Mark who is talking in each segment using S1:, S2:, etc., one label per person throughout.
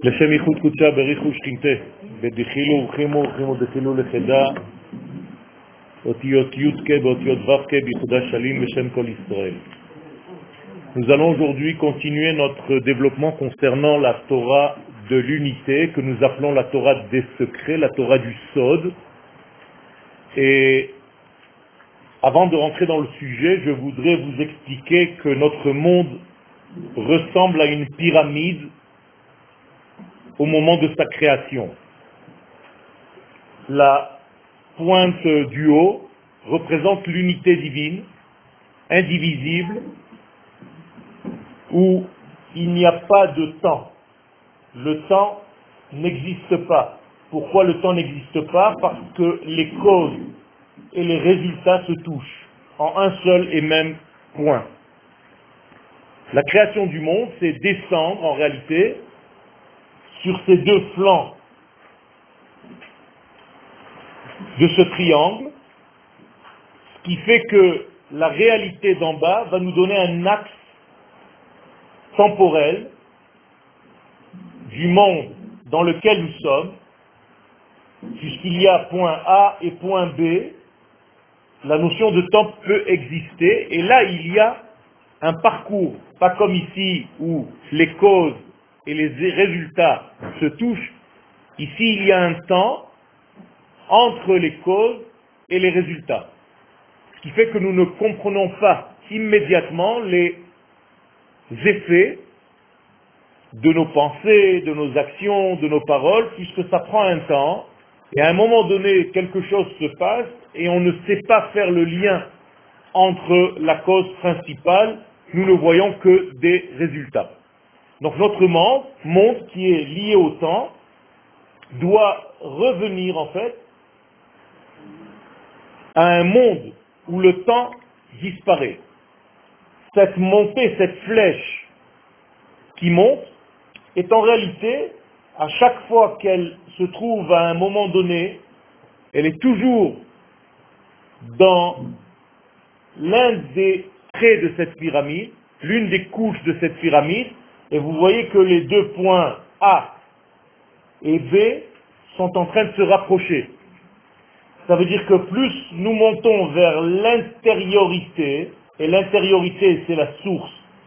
S1: לשם ייחוד קודשה בריחו ושכינתה, בדחילו ורחימו ורחימו דחילו לחדה, אותיות יודקה באותיות ו"קה ביחודה שלים בשם כל ישראל. Nous allons aujourd'hui continuer notre développement concernant la Torah de l'unité, que nous appelons la Torah des secrets, la Torah du Sod. Et avant de rentrer dans le sujet, je voudrais vous expliquer que notre monde ressemble à une pyramide au moment de sa création. La pointe du haut représente l'unité divine, indivisible, où il n'y a pas de temps. Le temps n'existe pas. Pourquoi le temps n'existe pas? Parce que les causes et les résultats se touchent en un seul et même point. La création du monde, c'est descendre en réalité sur ces deux flancs de ce triangle, ce qui fait que la réalité d'en bas va nous donner un axe temporel du monde dans lequel nous sommes, puisqu'il y a point A et point B, la notion de temps peut exister, et là il y a un parcours, pas comme ici où les causes et les résultats se touchent. Ici il y a un temps entre les causes et les résultats, ce qui fait que nous ne comprenons pas immédiatement les effets de nos pensées, de nos actions, de nos paroles, puisque ça prend un temps, et à un moment donné, quelque chose se passe, et on ne sait pas faire le lien entre la cause principale, nous ne voyons que des résultats. Donc notre monde qui est lié au temps, doit revenir en fait à un monde où le temps disparaît. Cette montée, cette flèche qui monte, est en réalité, à chaque fois qu'elle se trouve à un moment donné, elle est toujours dans l'un des traits de cette pyramide, l'une des couches de cette pyramide, et vous voyez que les deux points A et B sont en train de se rapprocher. Ça veut dire que plus nous montons vers l'intériorité, et l'intériorité c'est la source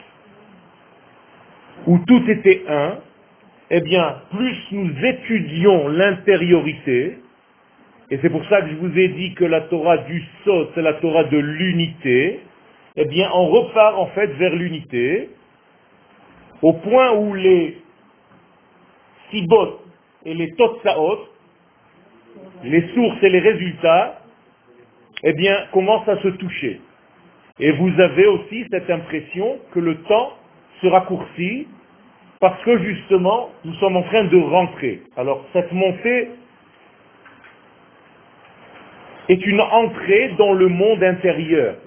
S1: où tout était un, eh bien, plus nous étudions l'intériorité, et c'est pour ça que je vous ai dit que la Torah du Sod, c'est la Torah de l'unité, eh bien, on repart en fait vers l'unité, au point où les sibot et les totsaot, les sources et les résultats, eh bien, commencent à se toucher. Et vous avez aussi cette impression que le temps se raccourcit, parce que justement, nous sommes en train de rentrer. Alors, cette montée est une entrée dans le monde intérieur.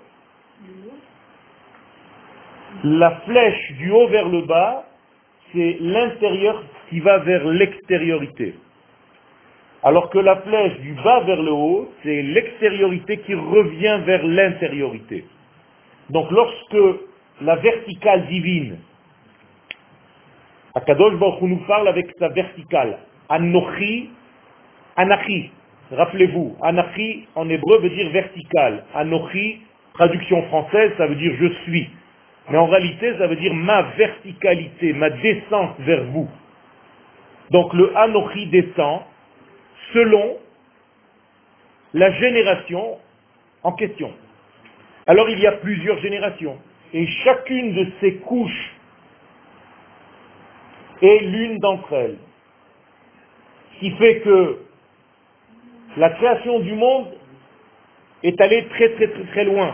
S1: La flèche du haut vers le bas, c'est l'intérieur qui va vers l'extériorité. Alors que la flèche du bas vers le haut, c'est l'extériorité qui revient vers l'intériorité. Donc lorsque la verticale divine, Akadosh Baruch Hu nous parle avec sa verticale, Anochi, Anachi, rappelez-vous, Anachi en hébreu veut dire verticale, Anochi, traduction française, ça veut dire je suis. Mais en réalité, ça veut dire ma verticalité, ma descente vers vous. Donc le Anochi descend selon la génération en question. Alors il y a plusieurs générations, et chacune de ces couches est l'une d'entre elles. Ce qui fait que la création du monde est allée très très très très loin.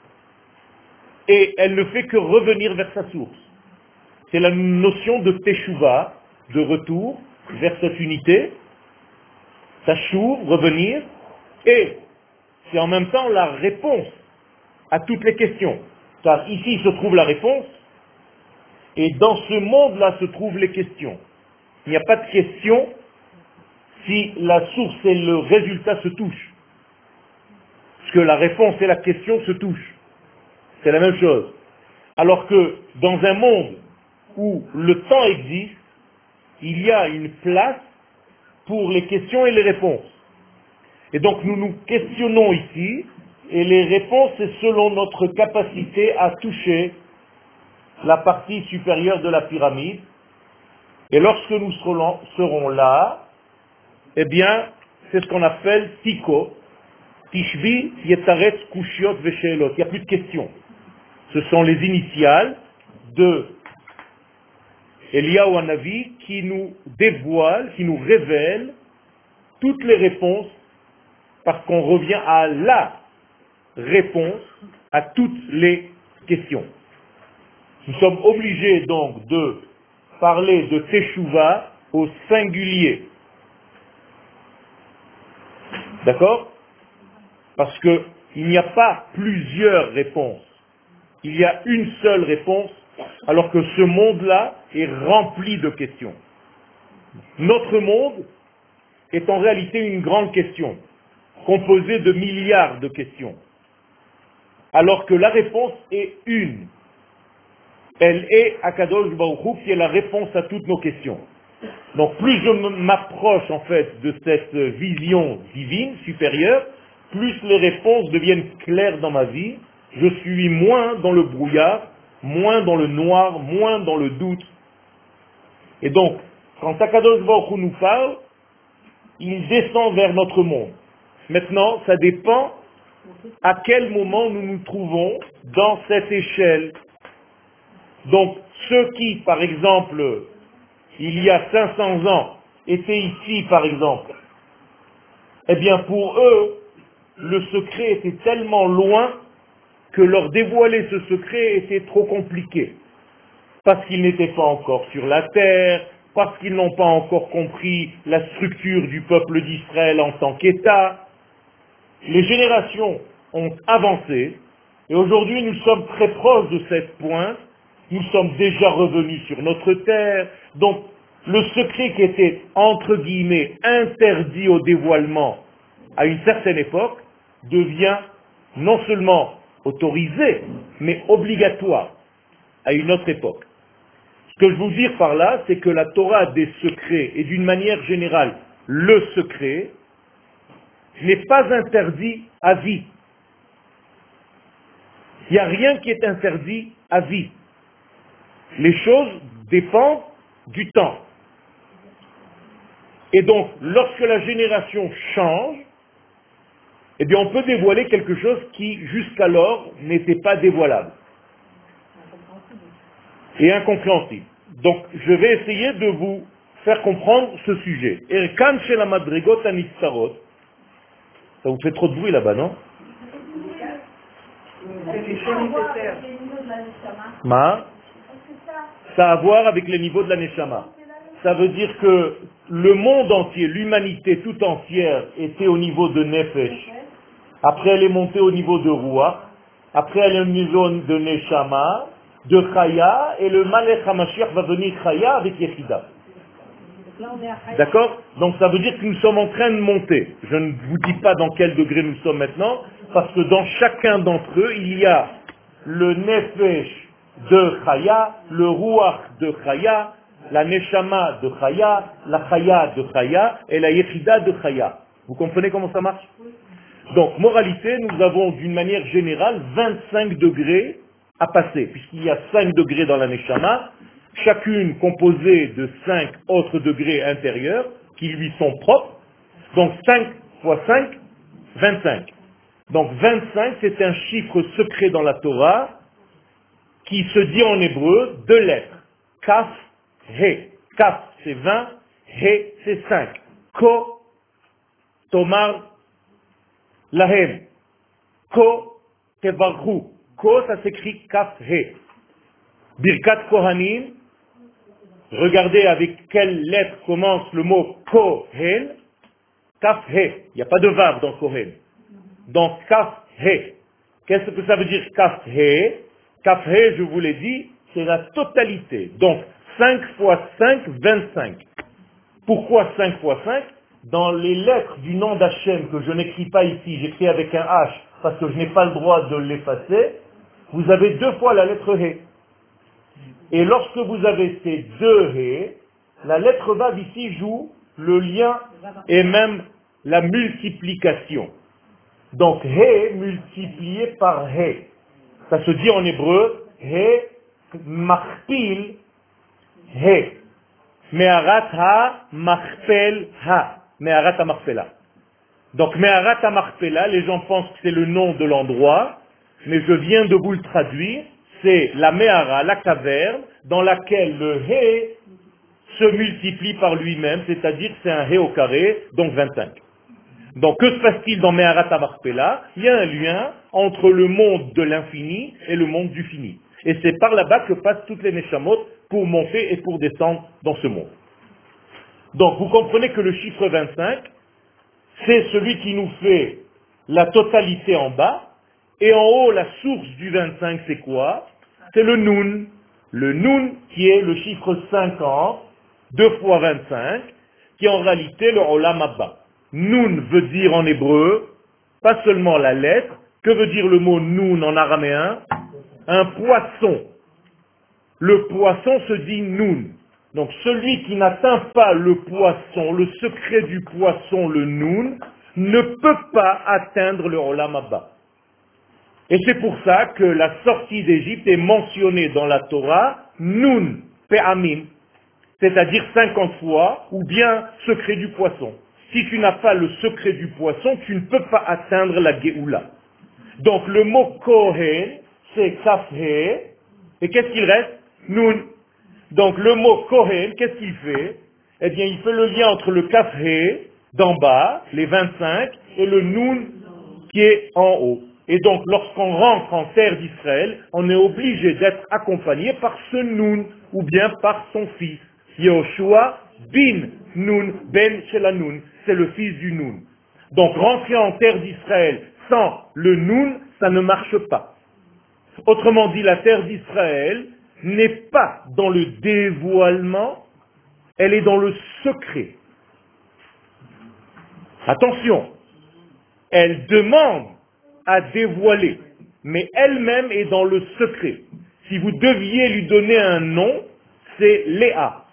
S1: Et elle ne fait que revenir vers sa source. C'est la notion de teshuva, de retour vers cette unité, tashuv, revenir, et c'est en même temps la réponse à toutes les questions. Car ici se trouve la réponse, et dans ce monde-là se trouvent les questions. Il n'y a pas de question si la source et le résultat se touchent. Parce que la réponse et la question se touchent. C'est la même chose. Alors que dans un monde où le temps existe, il y a une place pour les questions et les réponses. Et donc nous nous questionnons ici, et les réponses, c'est selon notre capacité à toucher la partie supérieure de la pyramide. Et lorsque nous serons là, eh bien, c'est ce qu'on appelle Tiko, Tishvi, Yetaretz, Kushiot, Veshelot. Il n'y a plus de questions. Ce sont les initiales de Eliyahu Hanavi qui nous dévoilent, qui nous révèlent toutes les réponses, parce qu'on revient à la réponse à toutes les questions. Nous sommes obligés donc de parler de Teshuvah au singulier. D'accord? Parce qu'il n'y a pas plusieurs réponses. Il y a une seule réponse, alors que ce monde-là est rempli de questions. Notre monde est en réalité une grande question, composée de milliards de questions, alors que la réponse est une. Elle est Akadosh Baruch Hu, qui est la réponse à toutes nos questions. Donc plus je m'approche en fait de cette vision divine, supérieure, plus les réponses deviennent claires dans ma vie, je suis moins dans le brouillard, moins dans le noir, moins dans le doute. Et donc, quand Akadosh Baruch Hu nous parle, il descend vers notre monde. Maintenant, ça dépend à quel moment nous nous trouvons dans cette échelle. Donc, ceux qui, par exemple, il y a 500 ans, étaient ici, par exemple, eh bien, pour eux, le secret était tellement loin que leur dévoiler ce secret était trop compliqué. Parce qu'ils n'étaient pas encore sur la terre, parce qu'ils n'ont pas encore compris la structure du peuple d'Israël en tant qu'État. Les générations ont avancé, et aujourd'hui nous sommes très proches de cette pointe, nous sommes déjà revenus sur notre terre, donc le secret qui était, entre guillemets, interdit au dévoilement à une certaine époque, devient non seulement autorisé, mais obligatoire à une autre époque. Ce que je veux dire par là, c'est que la Torah des secrets, et d'une manière générale, le secret, n'est pas interdit à vie. Il n'y a rien qui est interdit à vie. Les choses dépendent du temps. Et donc, lorsque la génération change, eh bien, on peut dévoiler quelque chose qui, jusqu'alors, n'était pas dévoilable. Et incompréhensible. Donc, je vais essayer de vous faire comprendre ce sujet. Erkan chez la madrigot anistarot. Ça vous fait trop de bruit là-bas, non? Ma? Ça a à voir avec les niveaux de la Neshama. Ça veut dire que le monde entier, l'humanité tout entière était au niveau de Nefesh. Après elle est montée au niveau de Ruach. Après elle est au niveau de Neshama, de Chaya, et le Malech HaMashiach va venir Chaya avec Yechida. D'accord? Donc ça veut dire que nous sommes en train de monter. Je ne vous dis pas dans quel degré nous sommes maintenant, parce que dans chacun d'entre eux, il y a le Nefesh de Chaya, le Ruach de Chaya, la Neshama de Chaya, la Chaya de Chaya et la Yechida de Chaya. Vous comprenez comment ça marche? Donc, moralité, nous avons d'une manière générale 25 degrés à passer, puisqu'il y a 5 degrés dans la Neshama, chacune composée de 5 autres degrés intérieurs qui lui sont propres. Donc 5 fois 5, 25. Donc 25, c'est un chiffre secret dans la Torah qui se dit en hébreu 2 lettres. Kaf, He. Kaf, c'est 20, He, c'est 5. Ko, Tomar, Lahem. Ko, Tevarchu. Ko, ça s'écrit Kaf, He. Birkat Kohanim, regardez avec quelle lettre commence le mot Kohen. Kaf, He. Il n'y a pas de vav dans Kohen. Donc Kaf, He. Qu'est-ce que ça veut dire Kaf, He? Kaf, He, je vous l'ai dit, c'est la totalité. Donc 5 fois 5, 25. Pourquoi 5 fois 5? Dans les lettres du nom d'Hachem que je n'écris pas ici, j'écris avec un H parce que je n'ai pas le droit de l'effacer, vous avez 2 fois la lettre He. Et lorsque vous avez ces 2 He, La lettre Vav ici joue le lien et même la multiplication. Donc He multiplié par He. Ça se dit en hébreu He machpil He. Me'arat ha machpel ha. Me'arat ha machpela. Donc Me'arat ha machpela, les gens pensent que c'est le nom de l'endroit, mais je viens de vous le traduire, c'est la Me'ara, la caverne, dans laquelle le He se multiplie par lui-même, c'est-à-dire c'est un He au carré, donc 25. Donc que se passe-t-il dans Me'arat ha-Machpelah? Il y a un lien entre le monde de l'infini et le monde du fini. Et c'est par là-bas que passent toutes les Neshamot pour monter et pour descendre dans ce monde. Donc vous comprenez que le chiffre 25, c'est celui qui nous fait la totalité en bas, et en haut, la source du 25, c'est quoi? C'est le Nun. Le Nun qui est le chiffre 50, 2 fois 25, qui est en réalité le Olam Abba. Nun veut dire en hébreu, pas seulement la lettre, que veut dire le mot Nun en araméen? Un poisson. Le poisson se dit Nun. Donc celui qui n'atteint pas le poisson, le secret du poisson, le Nun, ne peut pas atteindre le Olam Abba. Et c'est pour ça que la sortie d'Égypte est mentionnée dans la Torah, Nun, Pe'amim, c'est-à-dire 50 fois, ou bien secret du poisson. Si tu n'as pas le secret du poisson, tu ne peux pas atteindre la Géoula. Donc le mot Kohen, c'est Kafhe, et qu'est-ce qu'il reste? Nun. Donc le mot Kohen, qu'est-ce qu'il fait? Eh bien, il fait le lien entre le Kafhe, d'en bas, les 25, et le Nun, qui est en haut. Et donc, lorsqu'on rentre en terre d'Israël, on est obligé d'être accompagné par ce Nun, ou bien par son fils. Yehoshua bin Nun, ben Shelanun, c'est le fils du Nun. Donc, rentrer en terre d'Israël sans le Nun, ça ne marche pas. Autrement dit, la terre d'Israël n'est pas dans le dévoilement, elle est dans le secret. Attention, elle demande à dévoiler, mais elle-même est dans le secret. Si vous deviez lui donner un nom, c'est Léa.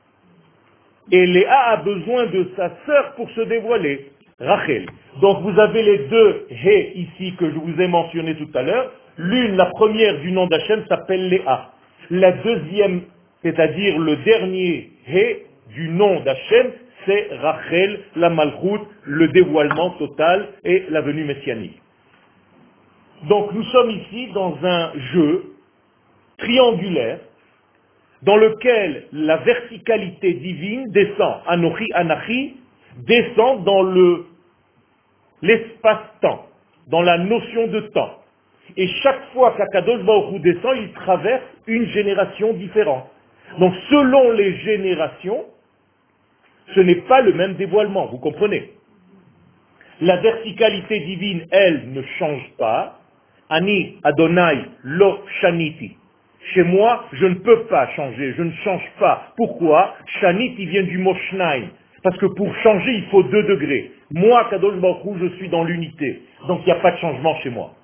S1: Et Léa a besoin de sa sœur pour se dévoiler, Rachel. Donc vous avez les deux Hé ici que je vous ai mentionné tout à l'heure. L'une, la première du nom d'Hachem s'appelle Léa. La deuxième, c'est-à-dire le dernier Hé du nom d'Hachem, c'est Rachel, la Malchout, le dévoilement total et la venue messianique. Donc nous sommes ici dans un jeu triangulaire dans lequel la verticalité divine descend, Anochi, Anachi, descend dans l'espace-temps, dans la notion de temps. Et chaque fois qu'Akadosh Baruch Hu descend, il traverse une génération différente. Donc selon les générations, ce n'est pas le même dévoilement, vous comprenez? La verticalité divine, elle, ne change pas. Ani Adonai lo shaniti. Chez moi, je ne peux pas changer, je ne change pas. Pourquoi? Shanit, il vient du mot shnaim. Parce que pour changer, il faut 2 degrés. Moi, Kadosh Baruch Hu, je suis dans l'unité. Donc il n'y a pas de changement chez moi.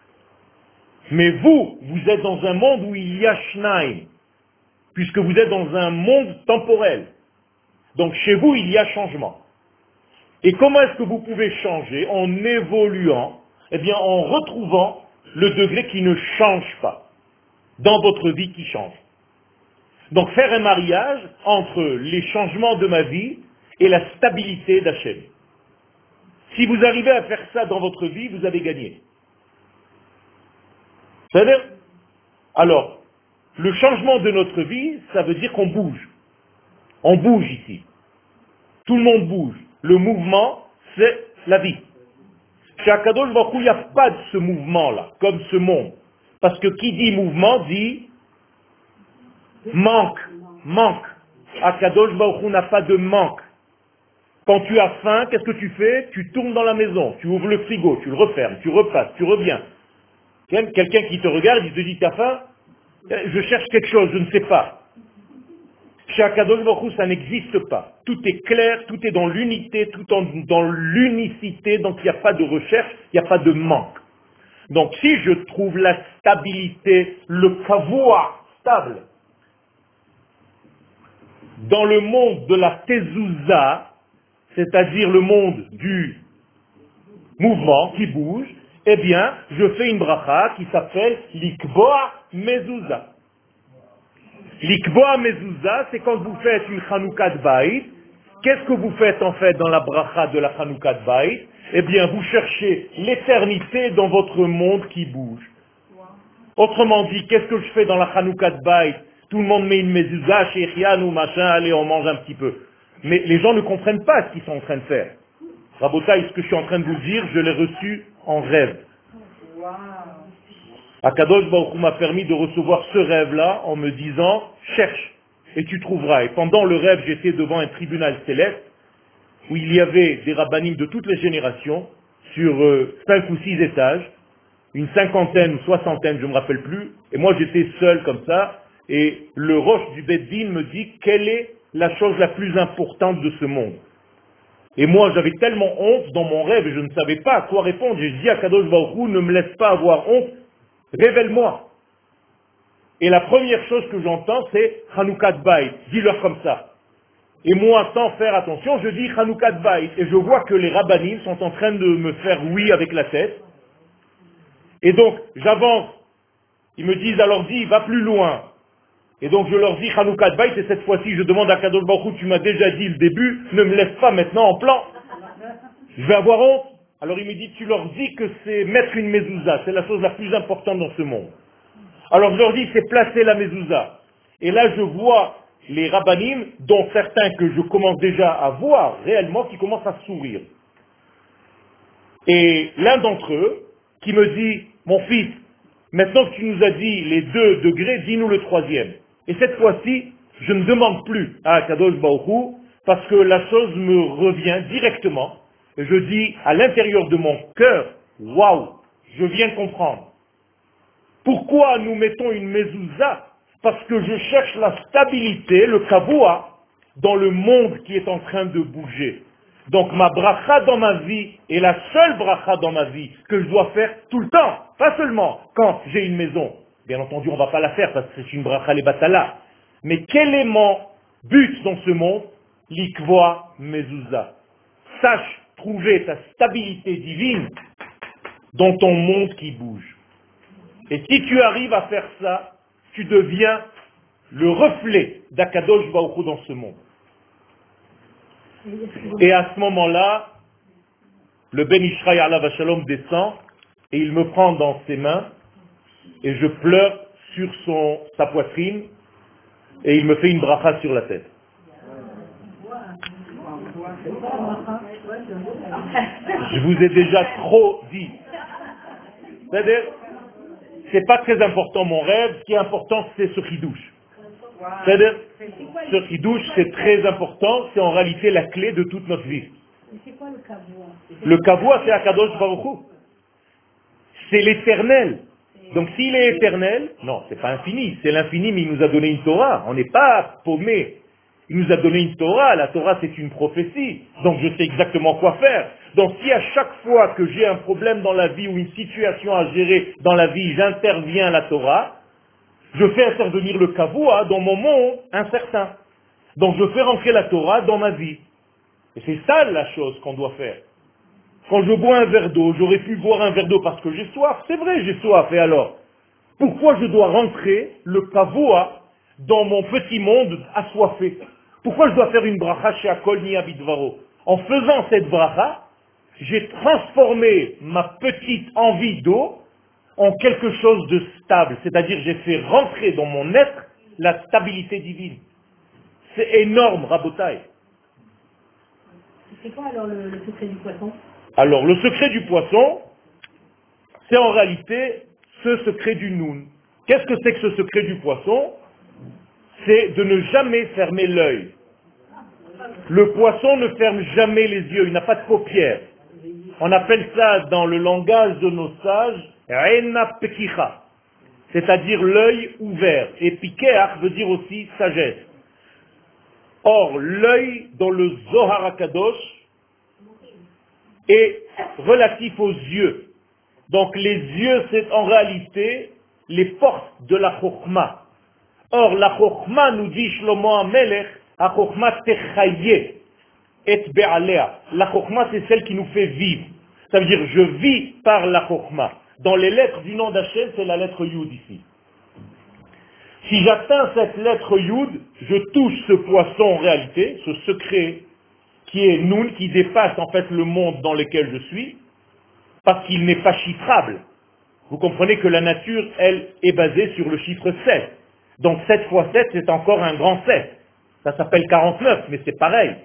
S1: Mais vous, vous êtes dans un monde où il y a shnaim. Puisque vous êtes dans un monde temporel. Donc chez vous, il y a changement. Et comment est-ce que vous pouvez changer? En évoluant, eh bien en retrouvant le degré qui ne change pas dans votre vie qui change. Donc faire un mariage entre les changements de ma vie et la stabilité d'Hachem. Si vous arrivez à faire ça dans votre vie, vous avez gagné. C'est-à-dire, alors, le changement de notre vie, ça veut dire qu'on bouge. On bouge ici. Tout le monde bouge. Le mouvement, c'est la vie. Chez Akadosh Baruch Hu, il n'y a pas de ce mouvement-là, comme ce monde. Parce que qui dit mouvement dit manque. Manque. Akadosh Baruch Hu n'a pas de manque. Quand tu as faim, qu'est-ce que tu fais? Tu tournes dans la maison, tu ouvres le frigo, tu le refermes, tu repasses, tu reviens. Quelqu'un qui te regarde, il te dit t'as faim? Je cherche quelque chose, je ne sais pas. Chez Akadosh Baruch Hu, ça n'existe pas. Tout est clair, tout est dans l'unité, dans l'unicité, donc il n'y a pas de recherche, il n'y a pas de manque. Donc si je trouve la stabilité, le kavua stable, dans le monde de la tezouza, c'est-à-dire le monde du mouvement qui bouge, eh bien, je fais une bracha qui s'appelle l'ikboa mezouza. L'ikboa mezouza, c'est quand vous faites une chanoukat baït. Qu'est-ce que vous faites en fait dans la bracha de la chanoukat baït? Eh bien, vous cherchez l'éternité dans votre monde qui bouge. Autrement dit, qu'est-ce que je fais dans la chanoukat baït? Tout le monde met une mezouza, shechian ou machin, allez, on mange un petit peu. Mais les gens ne comprennent pas ce qu'ils sont en train de faire. Rabotaï, ce que je suis en train de vous dire, je l'ai reçu en rêve. Akadosh Baruch Hu m'a permis de recevoir ce rêve-là en me disant, cherche et tu trouveras. Et pendant le rêve, j'étais devant un tribunal céleste où il y avait des rabbanim de toutes les générations sur 5 ou 6 étages, une cinquantaine ou soixantaine, je ne me rappelle plus, et moi j'étais seul comme ça, et le roche du Beddin me dit quelle est la chose la plus importante de ce monde. Et moi, j'avais tellement honte dans mon rêve et je ne savais pas à quoi répondre. J'ai dit à Kadosh Baruch Hu, ne me laisse pas avoir honte, révèle-moi. Et la première chose que j'entends, c'est Hanoukat Bayt. Dis-leur comme ça. Et moi, sans faire attention, je dis Hanoukat Bayt. Et je vois que les rabbanim sont en train de me faire oui avec la tête. Et donc, j'avance. Ils me disent, alors dis, va plus loin. Et donc je leur dis Hanoukat Bayt, et cette fois-ci je demande à Kadosh Baruch Hu, tu m'as déjà dit le début, ne me laisse pas maintenant en plan. Je vais avoir honte. Alors il me dit, tu leur dis que c'est mettre une mezouza, c'est la chose la plus importante dans ce monde. Alors je leur dis, c'est placer la mezouza. Et là je vois les rabbanim, dont certains que je commence déjà à voir réellement, qui commencent à sourire. Et l'un d'entre eux, qui me dit, mon fils, maintenant que tu nous as dit les 2 degrés, dis-nous le 3e. Et cette fois-ci, je ne demande plus à Kadosh Baruch Hu, parce que la chose me revient directement. Et je dis à l'intérieur de mon cœur, waouh, je viens de comprendre. Pourquoi nous mettons une mezouza? Parce que je cherche la stabilité, le kavua, dans le monde qui est en train de bouger. Donc ma bracha dans ma vie est la seule bracha dans ma vie que je dois faire tout le temps, pas seulement quand j'ai une maison. Bien entendu, on ne va pas la faire parce que c'est une bracha les batala. Mais quel est mon but dans ce monde? L'ikvoa mezouza. Sache trouver ta stabilité divine dans ton monde qui bouge. Et si tu arrives à faire ça, tu deviens le reflet d'Akadosh Baruch Hu dans ce monde. Et à ce moment-là, le Ben Ishraï Alav Shalom descend et il me prend dans ses mains et je pleure sur sa poitrine et il me fait une bracha sur la tête. Je vous ai déjà trop dit. C'est-à-dire, c'est pas très important mon rêve, ce qui est important c'est ce chidouche. C'est-à-dire, ce chidouche c'est très important, c'est en réalité la clé de toute notre vie.
S2: C'est quoi le kavua?
S1: Le kavua c'est Akadosh Baruch Hu. C'est l'éternel. Donc s'il est éternel, non, c'est pas infini, c'est l'infini, mais il nous a donné une Torah. On n'est pas paumé. Il nous a donné une Torah, la Torah c'est une prophétie. Donc je sais exactement quoi faire. Donc si à chaque fois que j'ai un problème dans la vie ou une situation à gérer dans la vie, j'interviens à la Torah, je fais intervenir le kavua dans mon monde incertain. Donc je fais rentrer la Torah dans ma vie. Et c'est ça la chose qu'on doit faire. Quand je bois un verre d'eau, j'aurais pu boire un verre d'eau parce que j'ai soif. C'est vrai, j'ai soif. Et alors? Pourquoi je dois rentrer le kavua dans mon petit monde assoiffé? Pourquoi je dois faire une bracha chez Akol ni Abidvaro? En faisant cette bracha, j'ai transformé ma petite envie d'eau en quelque chose de stable. C'est-à-dire, j'ai fait rentrer dans mon être la stabilité divine. C'est énorme, Rabotai.
S2: C'est quoi alors le secret du poisson?
S1: Alors, le secret du poisson, c'est en réalité ce secret du noun. Qu'est-ce que c'est que ce secret du poisson? C'est de ne jamais fermer l'œil. Le poisson ne ferme jamais les yeux, il n'a pas de paupières. On appelle ça dans le langage de nos sages, Reina Pekicha, c'est-à-dire l'œil ouvert. Et Pikeach veut dire aussi sagesse. Or, l'œil dans le Zohar HaKadosh est relatif aux yeux. Donc les yeux, c'est en réalité les portes de la Chokhmah. Or, la Chokhmah, nous dit Shlomo HaMelech, Ha-chokhma techaye et be'alea. La chokhma, c'est celle qui nous fait vivre. Ça veut dire, je vis par la chokhma. Dans les lettres du nom d'Hachem, c'est la lettre Yud ici. Si j'atteins cette lettre Yud, je touche ce poisson en réalité, ce secret qui est Nun, qui dépasse en fait le monde dans lequel je suis, parce qu'il n'est pas chiffrable. Vous comprenez que la nature, elle, est basée sur le chiffre 7. Donc 7 fois 7, c'est encore un grand 7. Ça s'appelle 49, mais c'est pareil.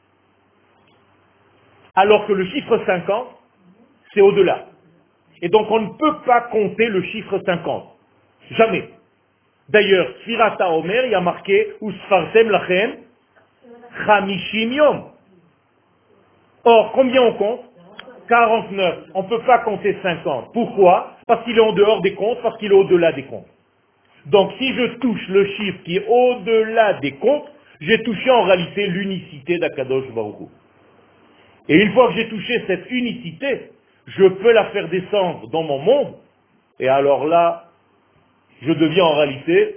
S1: Alors que le chiffre 50, c'est au-delà. Et donc on ne peut pas compter le chiffre 50. Jamais. D'ailleurs, Sfirata Omer, il y a marqué Usfartem Lachem Chamishim Yom. Or, combien on compte 49. On ne peut pas compter 50. Pourquoi? Parce qu'il est en dehors des comptes, parce qu'il est au-delà des comptes. Donc si je touche le chiffre qui est au-delà des comptes, j'ai touché en réalité l'unicité d'Akadosh Baruch Hu. Et une fois que j'ai touché cette unicité, je peux la faire descendre dans mon monde, et alors là, je deviens en réalité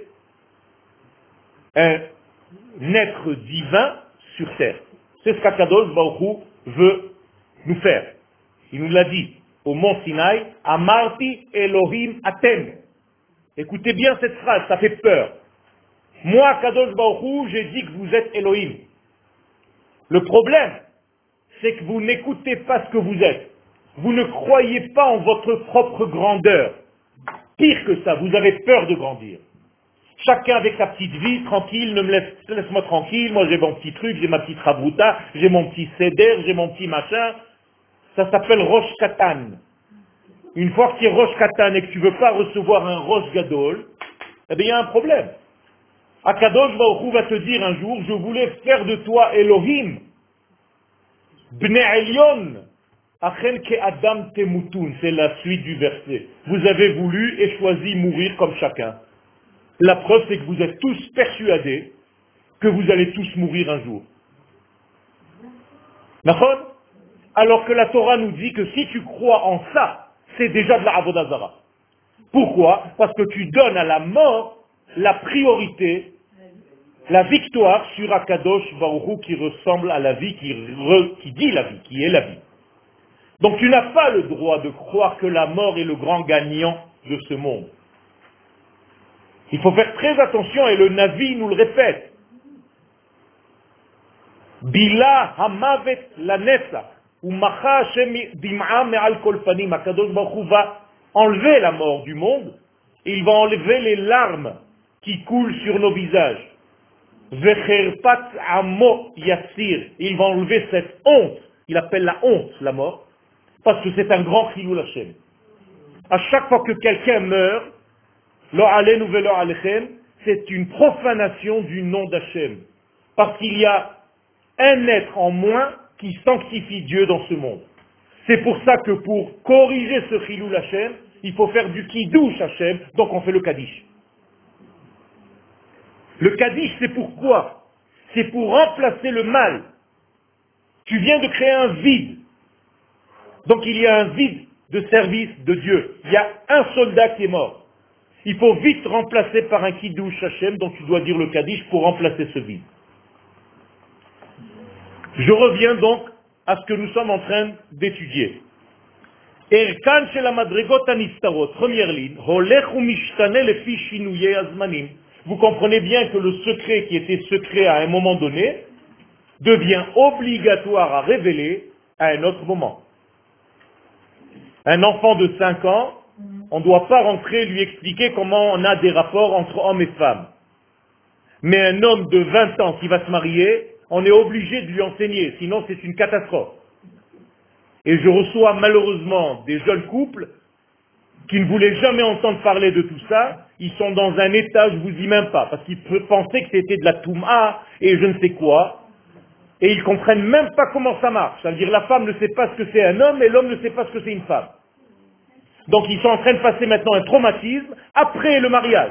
S1: un être divin sur terre. C'est ce qu'Akadosh Baruch Hu veut nous faire. Il nous l'a dit au mont Sinaï, Amarti Elohim Atem. Écoutez bien cette phrase, ça fait peur. Moi, Kadosh Baruch Hu, j'ai dit que vous êtes Elohim. Le problème, c'est que vous n'écoutez pas ce que vous êtes. Vous ne croyez pas en votre propre grandeur. Pire que ça, vous avez peur de grandir. Chacun avec sa petite vie, tranquille, laisse-moi tranquille, moi j'ai mon petit truc, j'ai ma petite rabouta, j'ai mon petit seder, j'ai mon petit machin. Ça s'appelle Rosh Katan. Une fois que tu es Rosh Katan et que tu ne veux pas recevoir un Rosh Gadol, eh bien il y a un problème. Akadosh Baruch Hu va te dire un jour, je voulais faire de toi Elohim, Bnei Elyon, Achen ke Adam temutun, c'est la suite du verset. Vous avez voulu et choisi mourir comme chacun. La preuve, c'est que vous êtes tous persuadés que vous allez tous mourir un jour. D'accord? Alors que la Torah nous dit que si tu crois en ça, c'est déjà de la Avodah Zarah. Pourquoi? Parce que tu donnes à la mort la priorité, la victoire sur Akadosh Baruch Hu qui ressemble à la vie, qui dit la vie, qui est la vie. Donc tu n'as pas le droit de croire que la mort est le grand gagnant de ce monde. Il faut faire très attention et le Navi nous le répète. Bila hamavet la nesa. Akadosh Baruch Hu va enlever la mort du monde et il va enlever les larmes qui coulent sur nos visages. Vecherpat amo yassir. Il va enlever cette honte. Il appelle la honte la mort parce que c'est un grand chilul Hashem. À chaque fois que quelqu'un meurt, lo alenu velo alechem, c'est une profanation du nom d'Hachem. Parce qu'il y a un être en moins qui sanctifie Dieu dans ce monde. C'est pour ça que pour corriger ce chilul Hashem, il faut faire du kiddush Hashem, donc on fait le kaddish. Le kaddish, c'est pourquoi? C'est pour remplacer le mal. Tu viens de créer un vide. Donc il y a un vide de service de Dieu. Il y a un soldat qui est mort. Il faut vite remplacer par un kiddush Hashem, donc tu dois dire le kaddish pour remplacer ce vide. Je reviens donc à ce que nous sommes en train d'étudier. Erkan shel hamadregot hanistarot, première ligne, holech umishtane lefi shinuyei hazmanim. Vous comprenez bien que le secret qui était secret à un moment donné devient obligatoire à révéler à un autre moment. Un enfant de 5 ans, on ne doit pas rentrer et lui expliquer comment on a des rapports entre hommes et femmes. Mais un homme de 20 ans qui va se marier, on est obligé de lui enseigner, sinon c'est une catastrophe. Et je reçois malheureusement des jeunes couples qui ne voulaient jamais entendre parler de tout ça. Ils sont dans un état, je vous dis même pas, parce qu'ils pensaient que c'était de la touma et je ne sais quoi. Et ils comprennent même pas comment ça marche. Ça veut dire la femme ne sait pas ce que c'est un homme et l'homme ne sait pas ce que c'est une femme. Donc ils sont en train de passer maintenant un traumatisme après le mariage.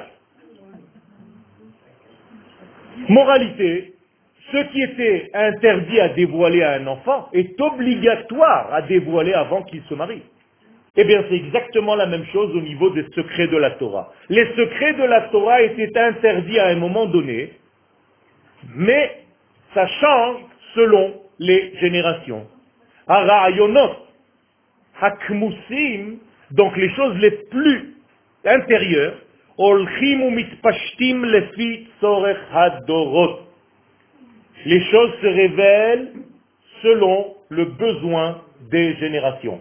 S1: Moralité, ce qui était interdit à dévoiler à un enfant est obligatoire à dévoiler avant qu'il se marie. Eh bien, c'est exactement la même chose au niveau des secrets de la Torah. Les secrets de la Torah étaient interdits à un moment donné, mais ça change selon les générations. Harayonot, hakmusim, donc les choses les plus intérieures, olchim ou mitpashtim lefi tzorech hadorot. Les choses se révèlent selon le besoin des générations.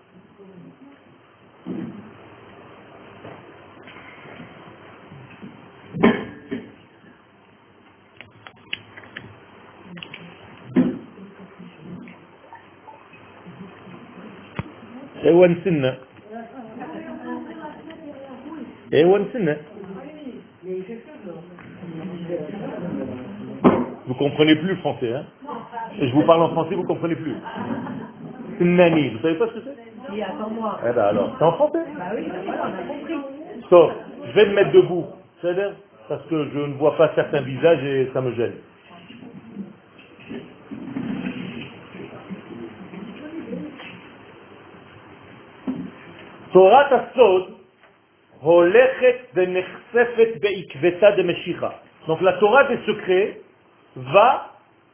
S1: Vous comprenez plus le français, hein? Et je vous parle en français, vous comprenez plus. Nani, vous savez pas ce que c'est?
S2: Oui, attends-moi.
S1: Eh ben alors, c'est en français?
S2: Bah oui, voilà, on a compris.
S1: Sauf, je vais me mettre debout, c'est-à-dire parce que je ne vois pas certains visages et ça me gêne. Torah Tassod, holechet benechsefet beikveta de Meshicha. Donc la Torah des secrets va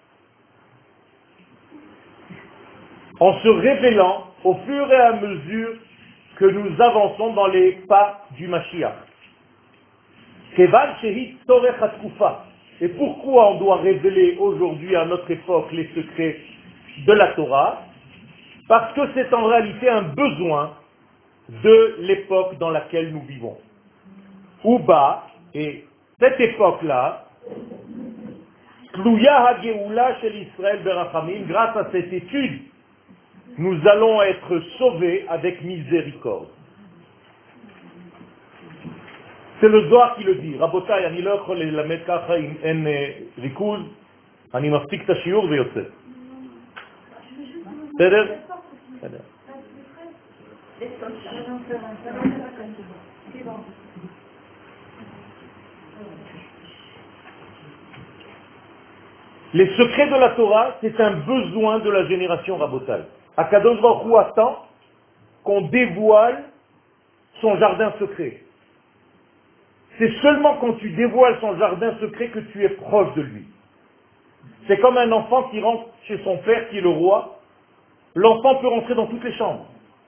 S1: en se révélant au fur et à mesure que nous avançons dans les pas du Mashiach. Kevan shehit torech hatkufa. Et pourquoi on doit révéler aujourd'hui à notre époque les secrets de la Torah? Parce que c'est en réalité un besoin de l'époque dans laquelle nous vivons. Uba, et cette époque-là, Tluya hageoula shel Israël berachamim, grâce à cette étude, nous allons être sauvés avec miséricorde. C'est le Zohar qui le dit. Rabotai, אני לא יכול ללמד ככה אם אין ריכוז, אני מפסיק את השיעור ויוצא. בסדר? בסדר. Les secrets de la Torah, c'est un besoin de la génération Rabotai. Akadosh Baruch Hu attend qu'on dévoile son jardin secret. C'est seulement quand tu dévoiles son jardin secret que tu es proche de lui. C'est comme un enfant qui rentre chez son père qui est le roi. L'enfant peut rentrer dans toutes les chambres.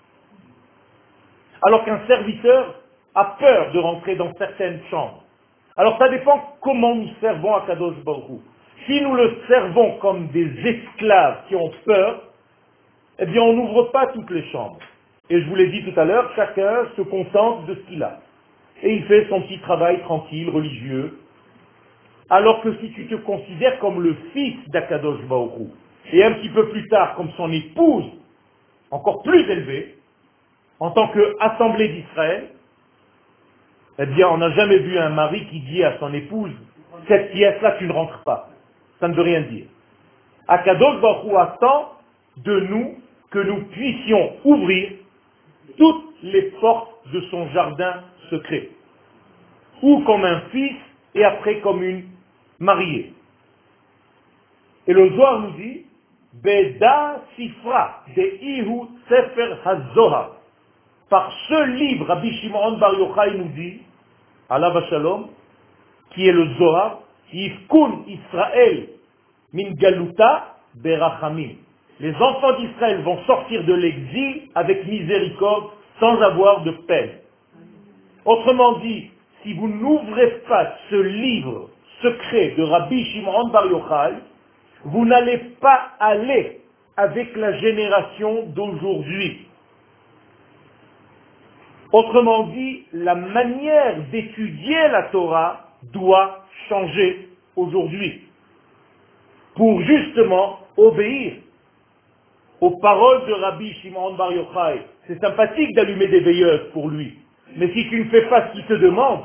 S1: Alors qu'un serviteur a peur de rentrer dans certaines chambres. Alors ça dépend comment nous servons à Kadosh Baruch Hu. Si nous le servons comme des esclaves qui ont peur, eh bien on n'ouvre pas toutes les chambres. Et je vous l'ai dit tout à l'heure, chacun se contente de ce qu'il a. Et il fait son petit travail tranquille, religieux. Alors que si tu te considères comme le fils d'Akadosh Baruch Hu, et un petit peu plus tard comme son épouse, encore plus élevée, en tant qu'assemblée d'Israël, eh bien on n'a jamais vu un mari qui dit à son épouse, cette pièce-là tu ne rentres pas. Ça ne veut rien dire. Akadosh Baruch Hu attend de nous que nous puissions ouvrir toutes les portes de son jardin secret. Ou comme un fils et après comme une mariée. Et le Zohar nous dit, Beda Sifra de Ihu Sefer HaZohar. Par ce livre, Rabbi Shimon Bar Yochai nous dit, Alav Shalom, qui est le Zohar, Yifkun Israël min Galuta Berachamim. Les enfants d'Israël vont sortir de l'exil avec miséricorde, sans avoir de peine. Autrement dit, si vous n'ouvrez pas ce livre secret de Rabbi Shimon Bar Yochai, vous n'allez pas aller avec la génération d'aujourd'hui. Autrement dit, la manière d'étudier la Torah doit changer aujourd'hui pour justement obéir aux paroles de Rabbi Shimon Bar Yochai. C'est sympathique d'allumer des veilleuses pour lui, mais si tu ne fais pas ce qu'il te demande,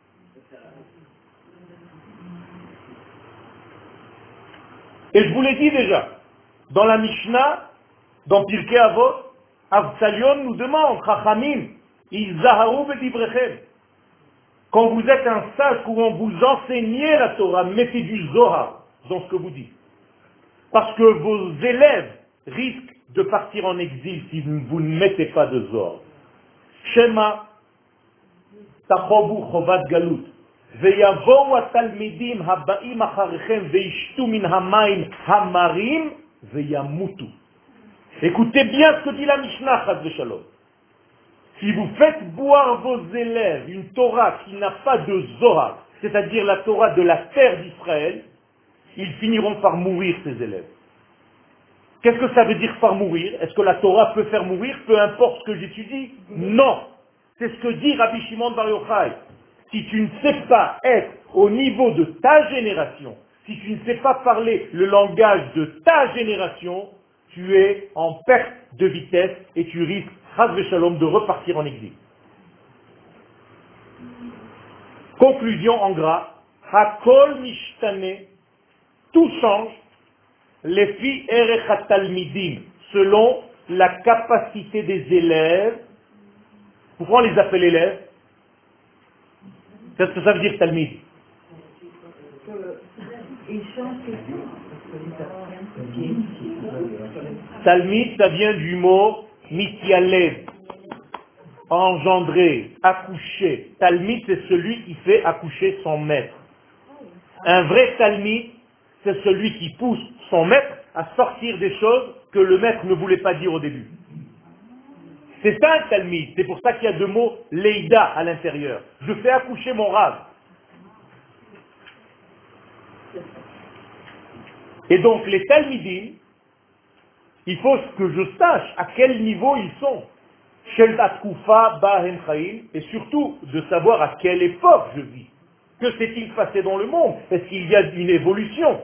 S1: et je vous l'ai dit déjà, dans la Mishnah, dans Pirkei Avot, Avtsalion nous demande, Chachamim, Izaharu bedivrechem. Quand vous êtes un sage, quand vous enseignez la Torah, mettez du Zohar dans ce que vous dites. Parce que vos élèves risquent de partir en exil si vous ne mettez pas de Zohar. Shema, Tachobu Chovat Galut. ויבואו התלמידים הבאים אחריכם וישתו מן המים המרים וימותו. Écoutez bien ce que dit la Mishnah, Chas v'Shalom. Si vous faites boire vos élèves une Torah qui n'a pas de Zohar, c'est-à-dire la Torah de la terre d'Israël, ils finiront par mourir, ces élèves. Qu'est-ce que ça veut dire par mourir? Est-ce que la Torah peut faire mourir, peu importe ce que j'étudie? Non. C'est ce que dit Rabbi Shimon Bar Yochai. Si tu ne sais pas être au niveau de ta génération, si tu ne sais pas parler le langage de ta génération, tu es en perte de vitesse et tu risques, Chas v'Shalom, de repartir en exil. Conclusion en gras, Hakol mishtane, tout change, les filles erech talmidim, selon la capacité des élèves. Pourquoi on les appelle élèves? Qu'est-ce que ça veut dire talmid? Talmid, ça vient du mot mityaled, engendrer, accoucher. Talmid, c'est celui qui fait accoucher son maître. Un vrai talmid, c'est celui qui pousse son maître à sortir des choses que le maître ne voulait pas dire au début. C'est ça un talmid. C'est pour ça qu'il y a deux mots leïda à l'intérieur. Je fais accoucher mon rave. Et donc les talmidim, il faut que je sache à quel niveau ils sont. Shel Atkufa Bahem Chaim, et surtout de savoir à quelle époque je vis. Que s'est-il passé dans le monde? Est-ce qu'il y a une évolution?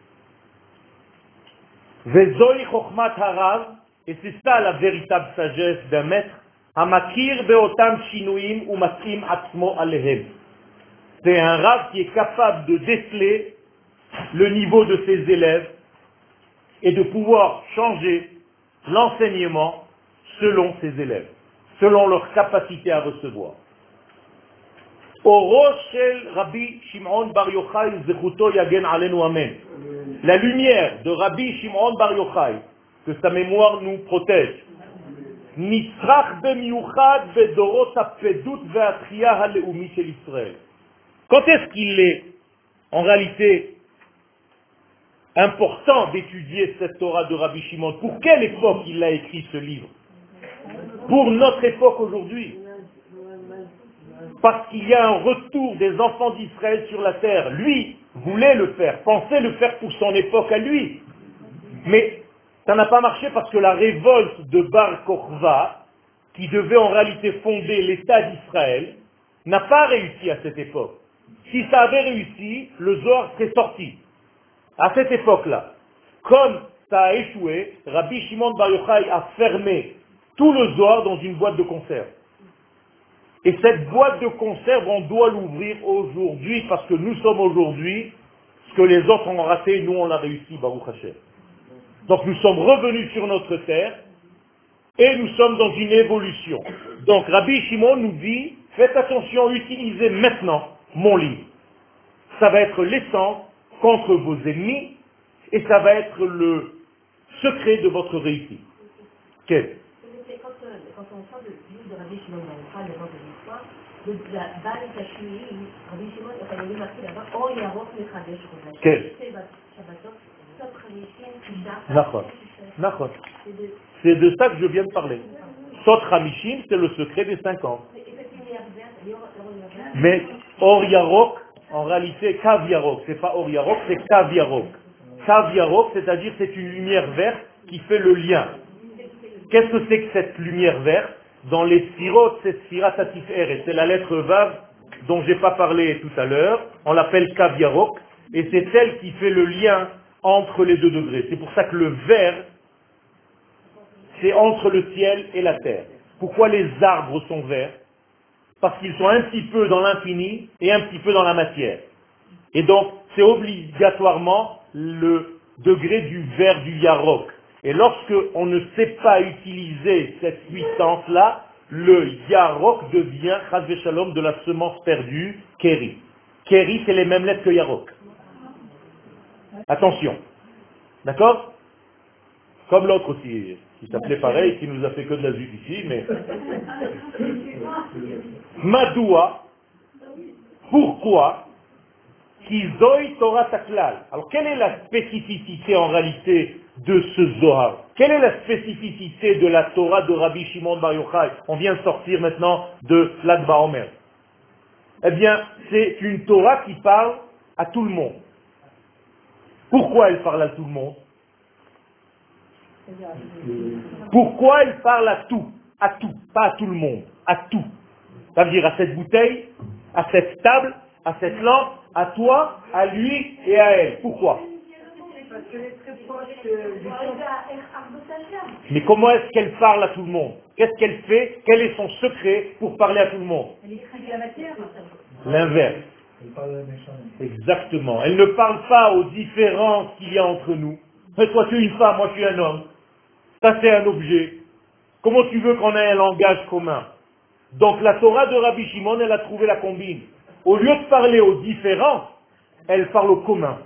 S1: Vezoi Chochmat Harav, et c'est ça la véritable sagesse d'un maître. Hamakir beotam shinuim umatim atzmo alehem. C'est un rav qui est capable de déceler le niveau de ses élèves et de pouvoir changer l'enseignement selon ses élèves, selon leur capacité à recevoir. Oro shel Rabbi Shimon Bar Yochai zechuto yagen alenu amen. La lumière de Rabbi Shimon Bar Yochai, que sa mémoire nous protège. Nisrach bemiuchad bedorot hapedut ve'atchia haleumi shel Israël. Quand est-ce qu'il est en réalité important d'étudier cette Torah de Rabbi Shimon? Pour quelle époque il a écrit ce livre? Pour notre époque aujourd'hui. Parce qu'il y a un retour des enfants d'Israël sur la terre. Lui voulait le faire, pensait le faire pour son époque à lui. Mais ça n'a pas marché parce que la révolte de Bar Kokhba, qui devait en réalité fonder l'État d'Israël, n'a pas réussi à cette époque. Si ça avait réussi, le Zohar serait sorti. À cette époque-là, comme ça a échoué, Rabbi Shimon Bar Yochai a fermé tout le Zohar dans une boîte de conserve. Et cette boîte de conserve, on doit l'ouvrir aujourd'hui parce que nous sommes aujourd'hui, ce que les autres ont raté, nous on a réussi, Baruch Hashem. Donc nous sommes revenus sur notre terre et nous sommes dans une évolution. Donc Rabbi Shimon nous dit, faites attention, utilisez maintenant mon livre. Ça va être l'essence contre vos ennemis et ça va être le secret de votre réussite. Quel?
S2: Quand on parle du livre de Rabbi Shimon, on parle de l'histoire, de la balle de Tachini, Rabbi Shimon, il y a marqué là-bas, oh, il y a Roch Mechadesh,
S1: quel? C'est de ça que je viens de parler. Sot Hamishim, c'est le secret des 50. Mais Or Yarok, en réalité, Kav Yarok, c'est pas Or Yarok, c'est Kav Yarok. Kav Yarok, c'est-à-dire c'est une lumière verte qui fait le lien. Qu'est-ce que c'est que cette lumière verte? Dans les Sphirot, c'est Sphirat Atiferet, c'est la lettre Vav dont j'ai pas parlé tout à l'heure, on l'appelle Kav Yarok, et c'est elle qui fait le lien entre les deux degrés. C'est pour ça que le vert, c'est entre le ciel et la terre. Pourquoi les arbres sont verts? Parce qu'ils sont un petit peu dans l'infini et un petit peu dans la matière. Et donc, c'est obligatoirement le degré du vert du Yarok. Et lorsque on ne sait pas utiliser cette puissance-là, le Yarok devient, Chas v'Shalom, de la semence perdue, Keri. Keri, c'est les mêmes lettres que Yarok. Attention. D'accord? Comme l'autre aussi, qui s'appelait pareil, qui nous a fait que de la zut ici, mais... Madoua, pourquoi Ki zoi Torah taklal. Alors, quelle est la spécificité en réalité de ce Zohar? Quelle est la spécificité de la Torah de Rabbi Shimon Bar Yochai? On vient de sortir maintenant de Lag BaOmer. Eh bien, c'est une Torah qui parle à tout le monde. Pourquoi elle parle à tout le monde? Pourquoi elle parle à tout? À tout, pas à tout le monde, à tout. Ça veut dire à cette bouteille, à cette table, à cette lampe, à toi, à lui et à elle. Pourquoi? Mais comment est-ce qu'elle parle à tout le monde? Qu'est-ce qu'elle fait? Quel est son secret pour parler à tout le monde? L'inverse. Exactement. Elle ne parle pas aux différences qu'il y a entre nous. Toi tu es une femme, moi je suis un homme. Ça c'est un objet. Comment tu veux qu'on ait un langage commun? Donc la Torah de Rabbi Shimon, elle a trouvé la combine. Au lieu de parler aux différents, elle parle au commun.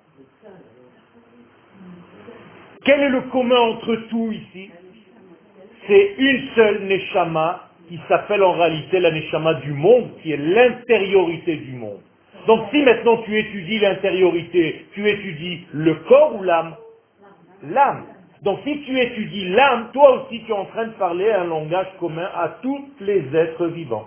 S1: Quel est le commun entre tout ici? C'est une seule Neshama qui s'appelle en réalité la Neshama du monde, qui est l'intériorité du monde. Donc si maintenant tu étudies l'intériorité, tu étudies le corps ou l'âme? L'âme. Donc si tu étudies l'âme, toi aussi tu es en train de parler un langage commun à tous les êtres vivants.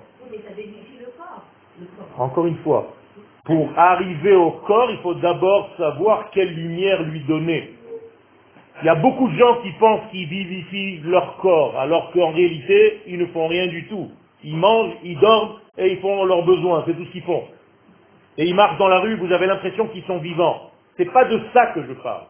S1: Encore une fois, pour arriver au corps, il faut d'abord savoir quelle lumière lui donner. Il y a beaucoup de gens qui pensent qu'ils vivifient leur corps, alors qu'en réalité, ils ne font rien du tout. Ils mangent, ils dorment et ils font leurs besoins, c'est tout ce qu'ils font. Et ils marchent dans la rue, vous avez l'impression qu'ils sont vivants. C'est pas de ça que je parle.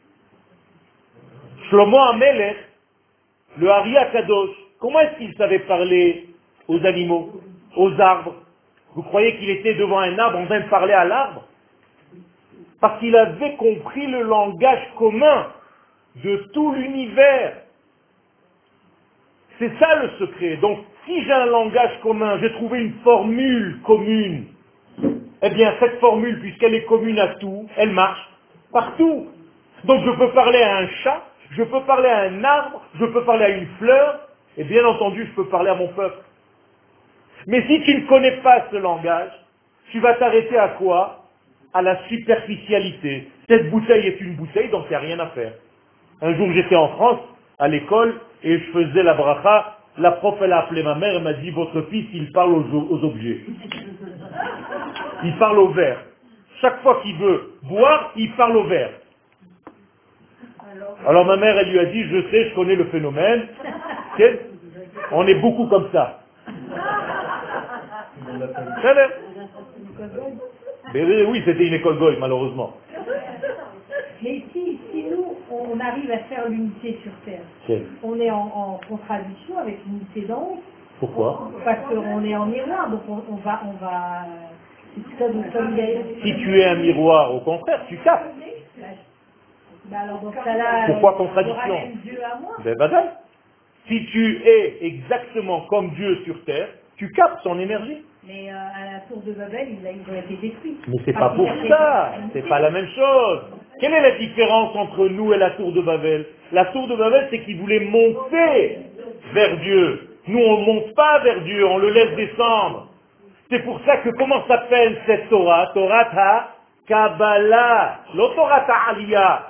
S1: Shlomo Amelech, le Ari Akadosh, comment est-ce qu'il savait parler aux animaux, aux arbres? Vous croyez qu'il était devant un arbre en train de parler à l'arbre? Parce qu'il avait compris le langage commun de tout l'univers. C'est ça le secret. Donc, si j'ai un langage commun, j'ai trouvé une formule commune, eh bien, cette formule, puisqu'elle est commune à tout, elle marche partout. Donc, je peux parler à un chat, je peux parler à un arbre, je peux parler à une fleur, et bien entendu, je peux parler à mon peuple. Mais si tu ne connais pas ce langage, tu vas t'arrêter à quoi? À la superficialité. Cette bouteille est une bouteille, donc il n'y a rien à faire. Un jour, j'étais en France, à l'école, et je faisais la bracha. La prof, elle a appelé ma mère, elle m'a dit, votre fils, il parle aux objets. Il parle au verre. Chaque fois qu'il veut boire, il parle au verre. Alors ma mère, elle lui a dit, je sais, je connais le phénomène. On est beaucoup comme ça. Mais oui, c'était une école goy, malheureusement.
S3: Mais si nous, on arrive à faire l'unité sur Terre, on est en contradiction avec l'unité d'en haut.
S1: Pourquoi?
S3: Parce qu'on est en miroir, donc on va comme
S1: si tu es un miroir, au contraire, tu captes.
S3: Alors dans ce cas-là,
S1: pourquoi contradiction?
S3: Dieu à moi.
S1: Ben, si tu es exactement comme Dieu sur terre, tu captes son énergie.
S3: Mais à la tour de Babel, ils ont été détruits.
S1: Mais c'est pas pour ça, c'est pas la même chose. Quelle est la différence entre nous et la tour de Babel? La tour de Babel, c'est qu'ils voulaient monter vers Dieu. Nous, on ne monte pas vers Dieu, on le laisse descendre. C'est pour ça que comment s'appelle cette Torah? Torah ta Kabbalah, la Torah ta Aliyah.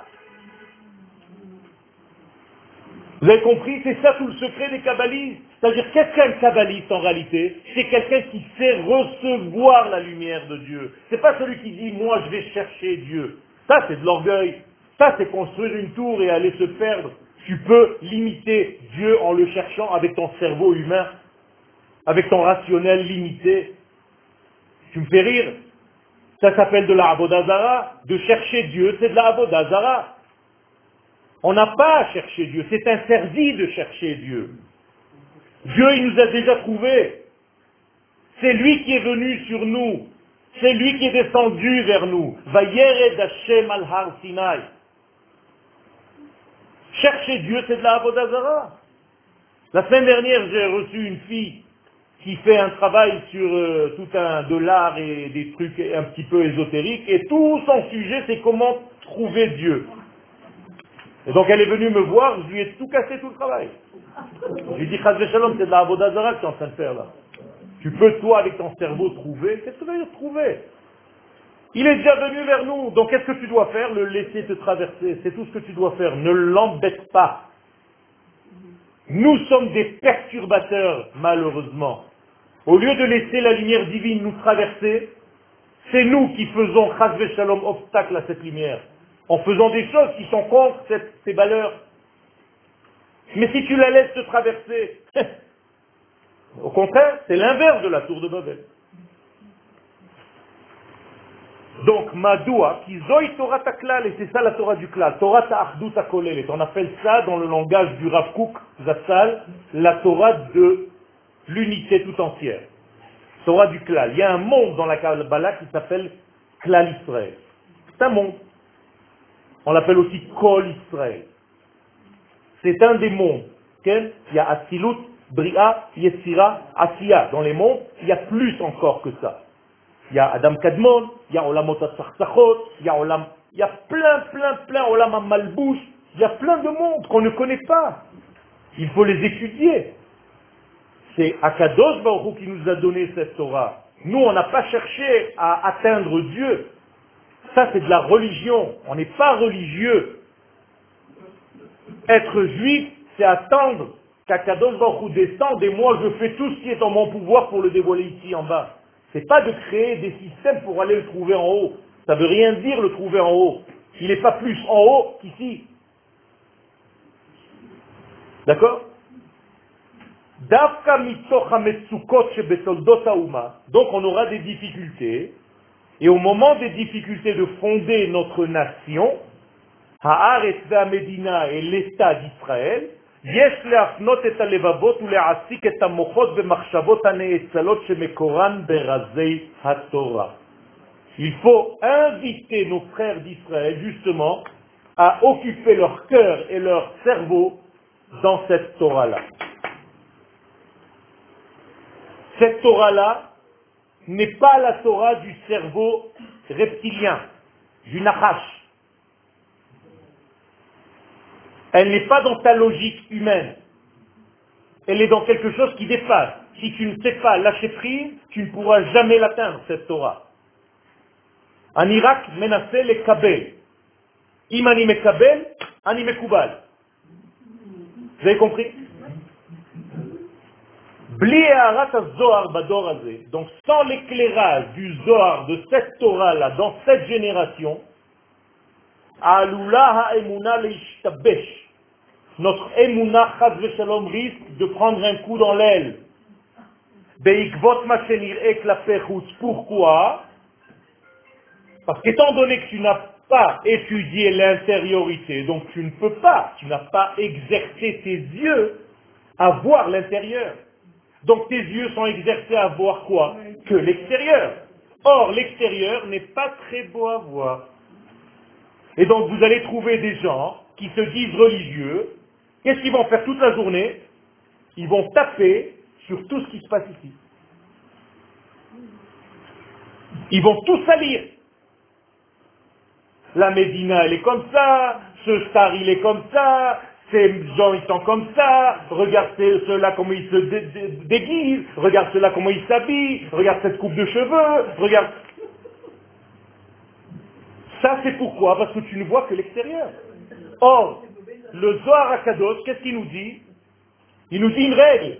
S1: Vous avez compris? C'est ça tout le secret des kabbalistes. C'est-à-dire, qu'est-ce qu'un kabbaliste en réalité? C'est quelqu'un qui sait recevoir la lumière de Dieu. C'est pas celui qui dit, moi je vais chercher Dieu. Ça c'est de l'orgueil. Ça c'est construire une tour et aller se perdre. Tu peux limiter Dieu en le cherchant avec ton cerveau humain, avec ton rationnel limité. Tu me fais rire. Ça s'appelle de la Avodazara. De chercher Dieu, c'est de la Avodazara. On n'a pas à chercher Dieu, c'est interdit de chercher Dieu. Dieu, il nous a déjà trouvés. C'est lui qui est venu sur nous. C'est lui qui est descendu vers nous. Vayered Hashem al Har Sinai. Chercher Dieu, c'est de la Avodazara. La semaine dernière, j'ai reçu une fille qui fait un travail sur de l'art et des trucs un petit peu ésotériques, et tout son sujet, c'est comment trouver Dieu. Et donc elle est venue me voir, je lui ai tout cassé, tout le travail. Je lui ai dit, Chaz v'Shalom, c'est de la Avodazara que tu es en train de faire là. Tu peux, toi, avec ton cerveau, trouver. Qu'est-ce que tu veux dire trouver? Il est déjà venu vers nous, donc qu'est-ce que tu dois faire? Le laisser te traverser, c'est tout ce que tu dois faire. Ne l'embête pas. Nous sommes des perturbateurs, malheureusement. Au lieu de laisser la lumière divine nous traverser, c'est nous qui faisons, chas shalom, obstacle à cette lumière, en faisant des choses qui sont contre ces valeurs. Mais si tu la laisses te traverser, au contraire, c'est l'inverse de la tour de Babel. Donc, Madoua, qui zoi Torah taklal, et c'est ça la Torah du klal, Torah ta'achdut hakolelet. On appelle ça, dans le langage du Rav Kook Zatzal, la Torah de l'unité tout entière. Torah du klal. Il y a un monde dans la Kabbalah qui s'appelle Klal Israël. C'est un monde. On l'appelle aussi Kol Israël. C'est un des mondes. Il y a Atzilut, Bria, Yetzira, Asiya. Dans les mondes, il y a plus encore que ça. Il y a Adam Kadmon, il y a Olamot HaTzarzachot, il y a plein, Olam Malbouch, il y a plein de mondes qu'on ne connaît pas. Il faut les étudier. C'est Akadosh Baruch Hu qui nous a donné cette Torah. Nous, on n'a pas cherché à atteindre Dieu. Ça, c'est de la religion. On n'est pas religieux. Être juif, c'est attendre qu'Akadosh Baruch Hu descende et moi, je fais tout ce qui est en mon pouvoir pour le dévoiler ici en bas. C'est pas de créer des systèmes pour aller le trouver en haut. Ça veut rien dire le trouver en haut. Il n'est pas plus en haut qu'ici. D'accord? Donc on aura des difficultés. Et au moment des difficultés de fonder notre nation, Haaretz ve'Hamedina et l'État d'Israël, יש להפנות את הלבבות ולהעסיק את המוחות במחשבות הנאצלות שמקורן ברזי התורה. Il faut inviter nos frères d'Israël justement à occuper leur cœur et leur cerveau dans cette Torah-là. Cette Torah-là n'est pas la Torah du cerveau reptilien, du Nachash. Elle n'est pas dans ta logique humaine. Elle est dans quelque chose qui dépasse. Si tu ne sais pas lâcher prise, tu ne pourras jamais l'atteindre, cette Torah. En Irak, menacer les kabel. Imani mekabel, ani mekubal. Vous avez compris? Bli ha'arat ha-zohar bador hazeh. Donc sans l'éclairage du Zohar, de cette Torah-là, dans cette génération, alula ha'emuna leishtabesh. Notre émouna chas v'shalom risque de prendre un coup dans l'aile. Beikvot ma shenir'e klape chutz. Pourquoi? Parce qu'étant donné que tu n'as pas étudié l'intériorité, donc tu ne peux pas, tu n'as pas exercé tes yeux à voir l'intérieur. Donc tes yeux sont exercés à voir quoi? Que l'extérieur. Or, l'extérieur n'est pas très beau à voir. Et donc vous allez trouver des gens qui se disent religieux. Qu'est-ce qu'ils vont faire toute la journée? Ils vont taper sur tout ce qui se passe ici. Ils vont tout salir. La Médina, elle est comme ça, ce star, il est comme ça, ces gens, ils sont comme ça, regarde ceux-là comment ils se déguisent, regarde ceux-là comment ils s'habillent, regarde cette coupe de cheveux, regarde... Ça, c'est pourquoi? Parce que tu ne vois que l'extérieur. Or, le Zohar HaKadosh, qu'est-ce qu'il nous dit? Il nous dit une règle.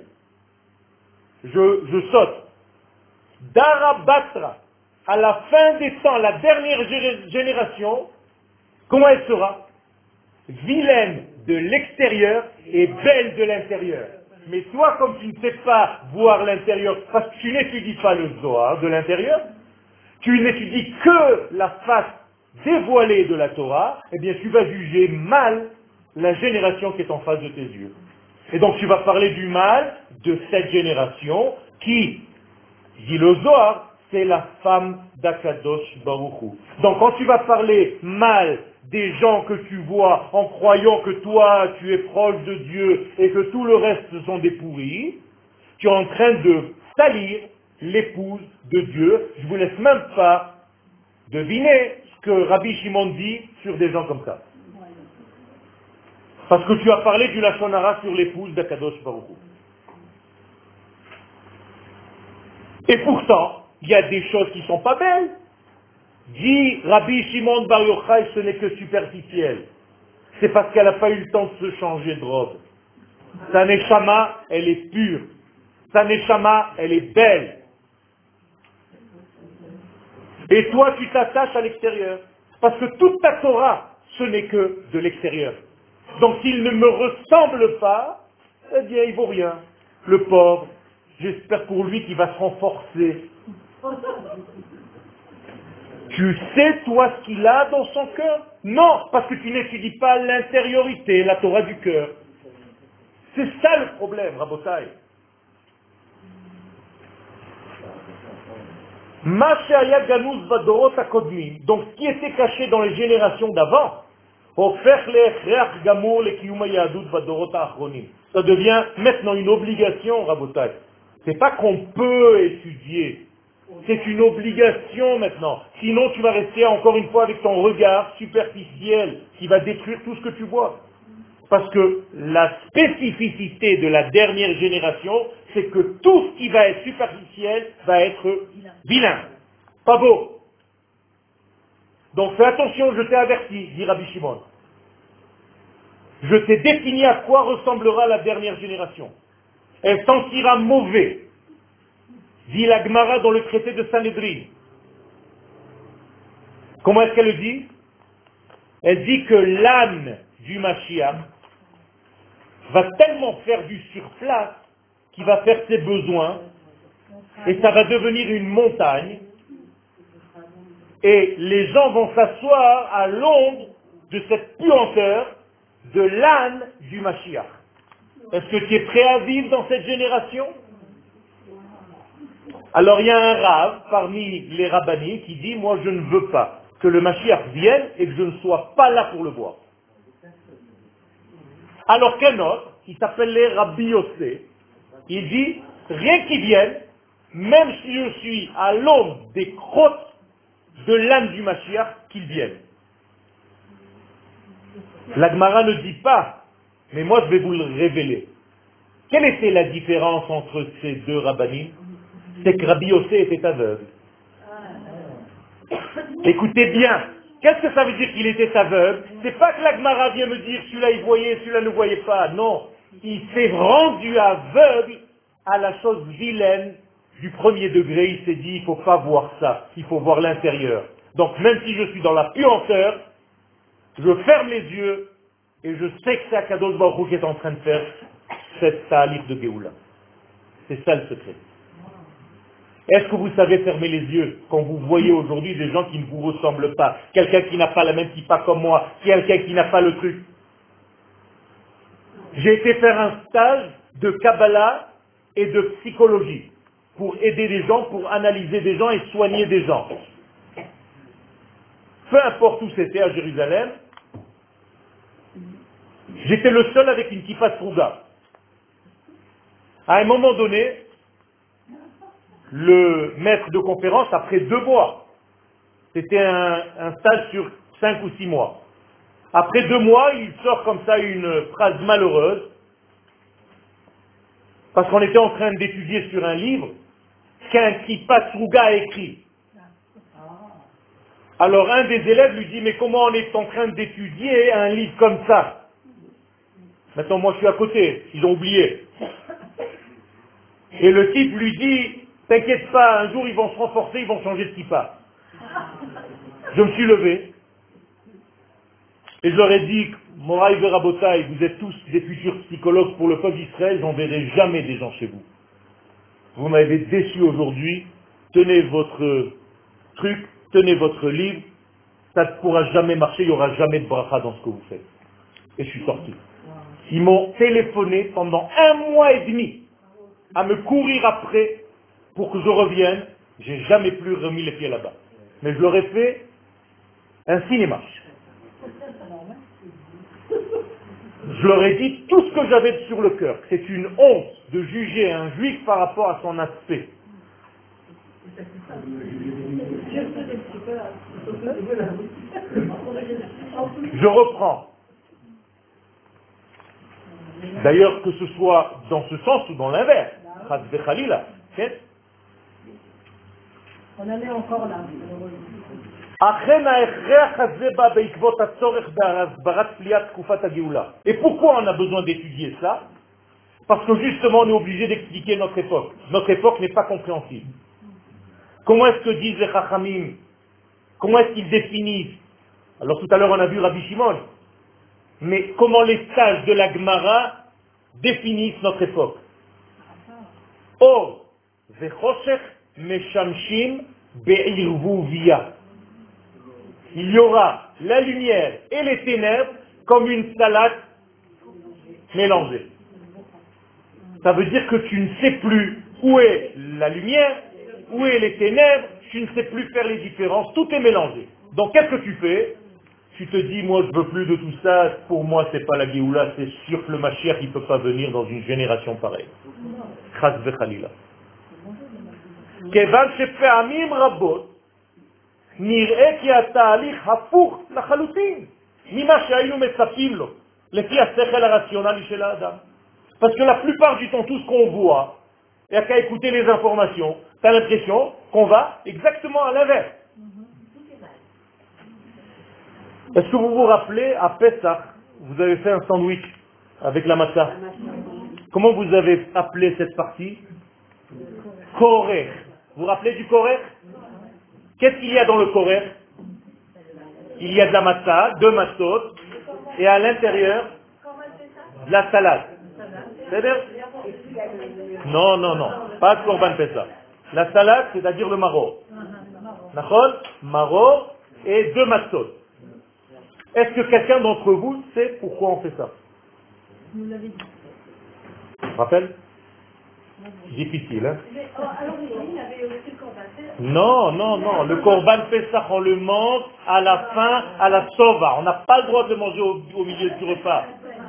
S1: Je saute. Darabatra, à la fin des temps, la dernière génération, comment elle sera? Vilaine de l'extérieur et belle de l'intérieur. Mais toi, comme tu ne sais pas voir l'intérieur, parce que tu n'étudies pas le Zohar de l'intérieur, tu n'étudies que la face dévoilée de la Torah, eh bien tu vas juger mal la génération qui est en face de tes yeux. Et donc tu vas parler du mal de cette génération qui, dit le Zohar, c'est la femme d'Akadosh Baruch Hu. Donc quand tu vas parler mal des gens que tu vois en croyant que toi tu es proche de Dieu et que tout le reste sont des pourris, tu es en train de salir l'épouse de Dieu. Je vous laisse même pas deviner ce que Rabbi Shimon dit sur des gens comme ça. Parce que tu as parlé du Lachon Hara sur l'épouse d'Akadosh Baruch Hu. Et pourtant, il y a des choses qui ne sont pas belles. Dit Rabbi Shimon Bar Yochai, ce n'est que superficiel. C'est parce qu'elle n'a pas eu le temps de se changer de robe. Sa neshama, elle est pure. Sa neshama, elle est belle. Et toi, tu t'attaches à l'extérieur. Parce que toute ta Torah, ce n'est que de l'extérieur. Donc s'il ne me ressemble pas, eh bien, il vaut rien. Le pauvre, j'espère pour lui qu'il va se renforcer. Tu sais, toi, ce qu'il a dans son cœur? Non, parce que tu n'étudies pas l'intériorité, la Torah du cœur. C'est ça le problème, Rabotai. Donc, ce qui était caché dans les générations d'avant, ça devient maintenant une obligation, Rabotai. C'est pas qu'on peut étudier, c'est une obligation maintenant. Sinon, tu vas rester encore une fois avec ton regard superficiel qui va détruire tout ce que tu vois. Parce que la spécificité de la dernière génération, c'est que tout ce qui va être superficiel va être vilain, pas beau. Donc fais attention, je t'ai averti, dit Rabbi Shimon. Je t'ai défini à quoi ressemblera la dernière génération. Elle sentira mauvais, dit la Gemara dans le traité de Sanhedrin. Comment est-ce qu'elle le dit? Elle dit que l'âne du Mashiach va tellement faire du surplace qu'il va faire ses besoins et ça va devenir une montagne et les gens vont s'asseoir à l'ombre de cette puanteur de l'âne du Mashiach. Est-ce que tu es prêt à vivre dans cette génération? Alors il y a un rave parmi les rabbanis qui dit, moi je ne veux pas que le Mashiach vienne et que je ne sois pas là pour le voir. Alors qu'un autre, qui s'appelle les Rabbi Yossé, il dit, rien qu'il vienne, même si je suis à l'ombre des crottes de l'âme du Mashiach, qu'il vienne. La Gemara ne dit pas, mais moi je vais vous le révéler. Quelle était la différence entre ces deux rabbanim? C'est que Rabbi Yossé était aveugle. Écoutez bien, qu'est-ce que ça veut dire qu'il était aveugle? C'est pas que la Gemara vient me dire celui-là il voyait, celui-là ne voyait pas. Non, il s'est rendu aveugle à la chose vilaine du premier degré. Il s'est dit, il ne faut pas voir ça, il faut voir l'intérieur. Donc même si je suis dans la puanteur, je ferme les yeux et je sais que c'est Akadosh Baruch Hu qui est en train de faire cette ta'alif de Géoula. C'est ça le secret. Est-ce que vous savez fermer les yeux quand vous voyez aujourd'hui des gens qui ne vous ressemblent pas? Quelqu'un qui n'a pas la même kippa comme moi, quelqu'un qui n'a pas le truc. J'ai été faire un stage de Kabbalah et de psychologie pour aider des gens, pour analyser des gens et soigner des gens. Peu importe où c'était à Jérusalem, j'étais le seul avec une kippa Strouga. À un moment donné, le maître de conférence, après 2 mois, c'était un stage sur 5 ou 6 mois. Après 2 mois, il sort comme ça une phrase malheureuse, parce qu'on était en train d'étudier sur un livre qu'un Kippa Strouga a écrit. Alors un des élèves lui dit, mais comment on est en train d'étudier un livre comme ça? Maintenant moi je suis à côté, ils ont oublié. Et le type lui dit, t'inquiète pas, un jour ils vont se renforcer, ils vont changer de kippa. Je me suis levé et je leur ai dit, Moraï Verabotaï, vous êtes tous des futurs psychologues pour le peuple d'Israël, j'enverrai jamais des gens chez vous. Vous m'avez déçu aujourd'hui, tenez votre truc, tenez votre livre, ça ne pourra jamais marcher, il n'y aura jamais de bracha dans ce que vous faites. Et je suis sorti. Ils m'ont téléphoné pendant 1 mois et demi à me courir après pour que je revienne. J'ai jamais plus remis les pieds là-bas. Mais je leur ai fait un cinéma. Je leur ai dit tout ce que j'avais sur le cœur. C'est une honte de juger un juif par rapport à son aspect. Je reprends. D'ailleurs, que ce soit dans ce sens ou dans l'inverse.
S3: On en est encore là.
S1: Et pourquoi on a besoin d'étudier ça? Parce que justement on est obligé d'expliquer notre époque. Notre époque n'est pas compréhensible. Comment est-ce que disent les Chachamim? Comment est-ce qu'ils définissent? Alors tout à l'heure on a vu Rabbi Shimon. Mais comment les sages de la Gemara définissent notre époque? Or, vechoshech meshamshim be'irvuvia. Il y aura la lumière et les ténèbres comme une salade mélangée. Ça veut dire que tu ne sais plus où est la lumière, où est les ténèbres, tu ne sais plus faire les différences, tout est mélangé. Donc qu'est-ce que tu fais? Tu te dis, moi je veux plus de tout ça, pour moi c'est pas la Géoula, c'est sûr que le Mashiach il ne peut pas venir dans une génération pareille. Chas v'chalila. Kevan shepa'amim rabot, nir'e ki ha'ta'alich hapukh lachalutin, mima she'aynu metzapim lo, lefi ha'sechel ha'rationali shel ha'adam. Parce que la plupart du temps, tout ce qu'on voit, il n'y a qu'à écouter les informations, tu as l'impression qu'on va exactement à l'inverse. Est-ce que vous vous rappelez, à Pessah, vous avez fait un sandwich avec la matzah? Comment vous avez appelé cette partie? Korech. Vous vous rappelez du korech? Qu'est-ce qu'il y a dans le korech? Il y a de la matzah, deux matzot, et à l'intérieur, de la salade. C'est-à-dire? Non, non, non, pas de korban Pessah. La salade, c'est-à-dire le maror. Nachol, maror et deux matzot. Est-ce que quelqu'un d'entre vous sait pourquoi on fait ça?
S3: Vous l'avez dit.
S1: Tu te rappelles? Difficile, hein?
S3: Mais, alors, il avait aussi le corban.
S1: Non, non, non. Le korban Pessah, on le mange à la fin, à la sova. On n'a pas le droit de le manger au milieu du repas.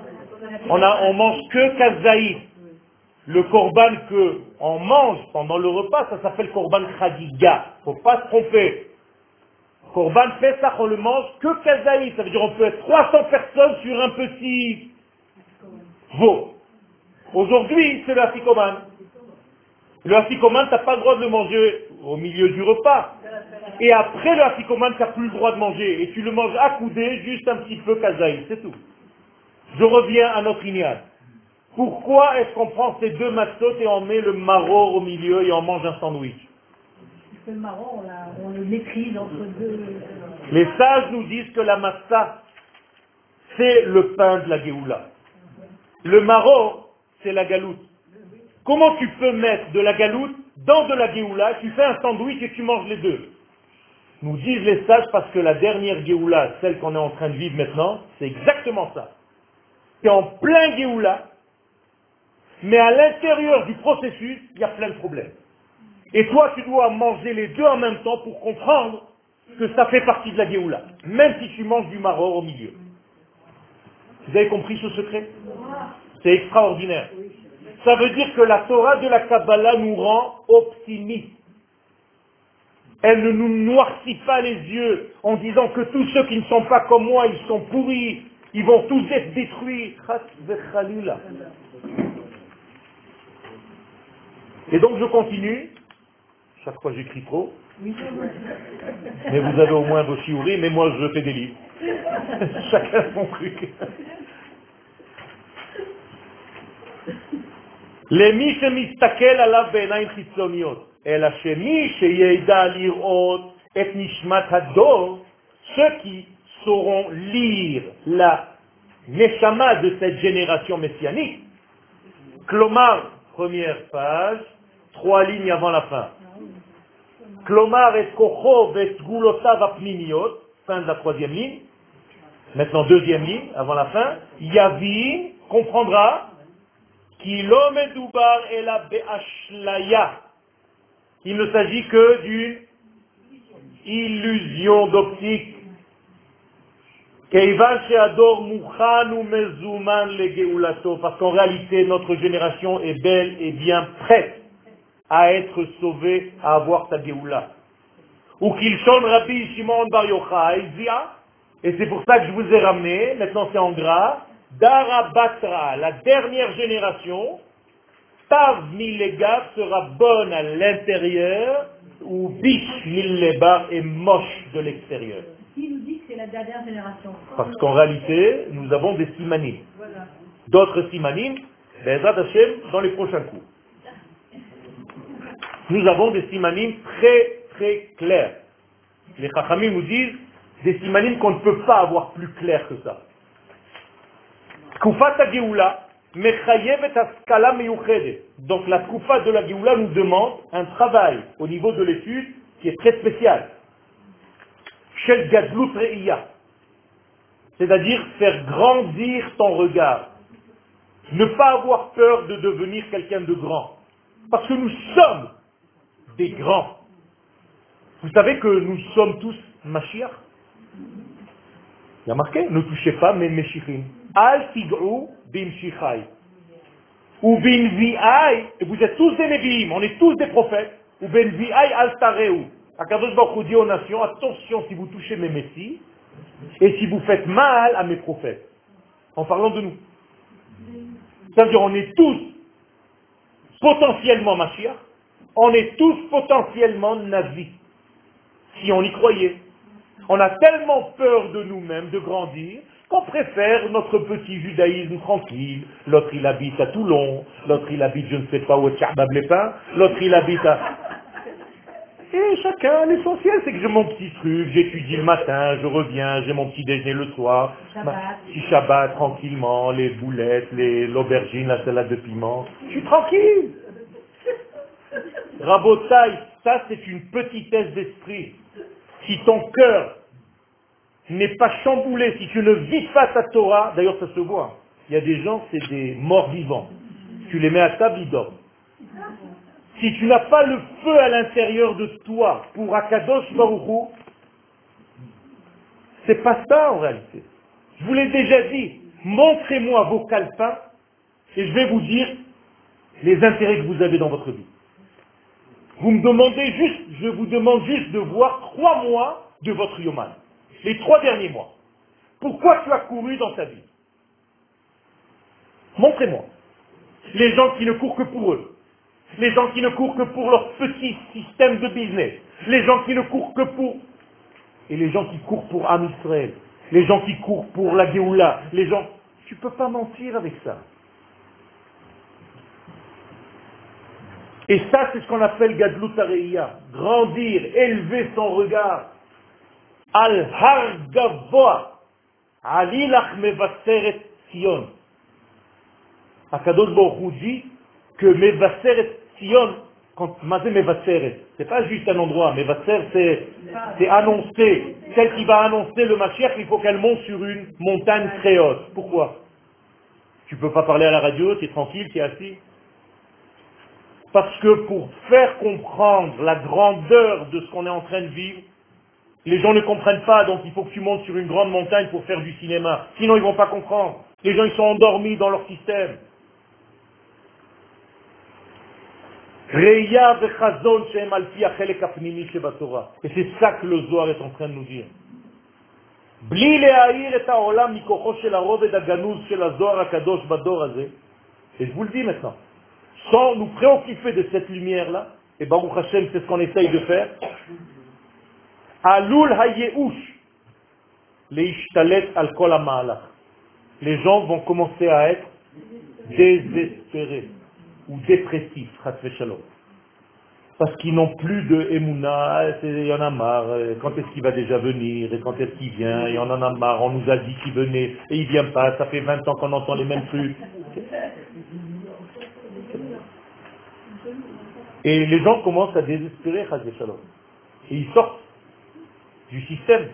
S1: On mange que kazaït. Le korban que on mange pendant le repas, ça s'appelle korban chagiga. Faut pas se tromper. Korban Pessah, on le mange que kazaït. Ça veut dire on peut être 300 personnes sur un petit veau. Aujourd'hui, c'est le afikoman. Le afikoman, tu n'as pas le droit de le manger au milieu du repas. Et après le afikoman, tu n'as plus le droit de manger. Et tu le manges accoudé, juste un petit peu kazaït. C'est tout. Je reviens à notre ignat. Pourquoi est-ce qu'on prend ces deux matzot et on met le maror au milieu et on mange un sandwich?
S3: Parce que le marron, on le maîtrise entre deux.
S1: Les sages nous disent que la matzah, c'est le pain de la Géoula. Le maror, c'est la galoute. Comment tu peux mettre de la galoute dans de la Géoula? Tu fais un sandwich et tu manges les deux. Nous disent les sages parce que la dernière Géoula, celle qu'on est en train de vivre maintenant, c'est exactement ça. Tu es en plein Géoula, mais à l'intérieur du processus, il y a plein de problèmes. Et toi, tu dois manger les deux en même temps pour comprendre que ça fait partie de la Géoula, même si tu manges du maror au milieu. Vous avez compris ce secret? C'est extraordinaire. Ça veut dire que la Torah de la Kabbalah nous rend optimistes. Elle ne nous noircit pas les yeux en disant que tous ceux qui ne sont pas comme moi, ils sont pourris, ils vont tous être détruits. Et donc je continue. Chaque fois j'écris trop. Mais vous avez au moins vos shiurim, mais moi je fais des livres. Chacun son truc. למי שמסתכל עליו בעיניים חיצוניות, אלא שמי שידע לראות את נשמת הדור, ceux qui sauront lire la neshama de cette génération messianique, Klomar, première page, 3 lignes avant la fin. Klomar et kocho et gulotav apnimiot, fin de la 3e ligne. Maintenant 2e ligne avant la fin. Yavin comprendra qu'il ne s'agit que d'une illusion d'optique. Parce qu'en réalité, notre génération est belle et bien prête à être sauvée, à avoir sa Géoula. Ou qu'il sonne Rabbi Shimon Bar Yochai, et c'est pour ça que je vous ai ramené, maintenant c'est en gras, Dara Batra, la dernière génération, Tav Milegav sera bonne à l'intérieur ou biche Milleba est moche de l'extérieur.
S3: Qui nous dit que c'est la dernière génération?
S1: Parce qu'en réalité, nous avons des simanim.
S3: Voilà.
S1: D'autres simanim, Be'ezrat Hashem, dans les prochains cours. Nous avons des simanim très très clairs. Les Chachamim nous disent des simanim qu'on ne peut pas avoir plus clairs que ça. Tkoufat HaGeoula, mechayevet haskala meyuchedet. Donc la tkoufat de la Geoula nous demande un travail au niveau de l'étude qui est très spécial. Shel gadlut reiya. C'est-à-dire faire grandir ton regard. Ne pas avoir peur de devenir quelqu'un de grand. Parce que nous sommes des grands. Vous savez que nous sommes tous Mashiach. Il y a marqué, ne touchez pas mes Meshichim. Al tig'u bimshichai. Ou binvi'ai, et vous êtes tous des Nevi'im, on est tous des prophètes. Ou binvi'ai al tareu. Akadosh Baruch Hu dit aux nations, attention si vous touchez mes messies, et si vous faites mal à mes prophètes. En parlant de nous. C'est-à-dire, on est tous potentiellement Mashiach, on est tous potentiellement Navi, si on y croyait. On a tellement peur de nous-mêmes, de grandir, qu'on préfère notre petit judaïsme tranquille. L'autre il habite à Toulon, l'autre il habite je ne sais pas où, Tcharbab-les-Pins, l'autre il habite à... Et chacun, l'essentiel c'est que j'ai mon petit truc, j'étudie le matin, je reviens, j'ai mon petit déjeuner le soir, petit Shabbat tranquillement, les boulettes, l'aubergine, la salade de piment. Je suis tranquille. Rabotaï, ça c'est une petitesse d'esprit. Si ton cœur n'est pas chamboulé, si tu ne vis pas ta Torah, d'ailleurs ça se voit, il y a des gens, c'est des morts vivants. Tu les mets à table, ils dorment. Si tu n'as pas le feu à l'intérieur de toi pour Akadosh Baruch Hu, c'est pas ça en réalité. Je vous l'ai déjà dit, montrez-moi vos calepins et je vais vous dire les intérêts que vous avez dans votre vie. Vous me demandez juste, je vous demande juste de voir 3 mois de votre Yoman. Les 3 derniers mois. Pourquoi tu as couru dans ta vie? Montrez-moi. Les gens qui ne courent que pour eux. Les gens qui ne courent que pour leur petit système de business. Les gens qui ne courent que pour... Et les gens qui courent pour Am Israël. Les gens qui courent pour la Géoula. Les gens... Tu ne peux pas mentir avec ça. Et ça, c'est ce qu'on appelle Gadlut HaReiya. Grandir, élever son regard. Al-Har Gavoa. Alilach Mevasseret Sion. Akadosh Baruch Hu dit que Mevasseret Sion, quand Mazé Mevasseret, c'est pas juste un endroit, Mevasseret c'est annoncer. Celle qui va annoncer le Mashiach, il faut qu'elle monte sur une montagne très haute. Pourquoi? Tu peux pas parler à la radio, tu es tranquille, tu es assis. Parce que pour faire comprendre la grandeur de ce qu'on est en train de vivre, les gens ne comprennent pas, donc il faut que tu montes sur une grande montagne pour faire du cinéma. Sinon ils ne vont pas comprendre. Les gens ils sont endormis dans leur système. Et c'est ça que le Zohar est en train de nous dire. Et je vous le dis maintenant, sans nous préoccuper de cette lumière-là, et Baruch Hashem, c'est ce qu'on essaye de faire, Alul hayeush, leishtalet al kol ha'malach. Les gens vont commencer à être désespérés ou dépressifs, chas v'shalom. Parce qu'ils n'ont plus de émouna, il y en a marre, quand est-ce qu'il va déjà venir, et quand est-ce qu'il vient, et on en a marre, on nous a dit qu'il venait, et il vient pas, ça fait 20 ans qu'on entend les mêmes trucs. Et les gens commencent à désespérer, chas v'shalom. Et ils sortent du système.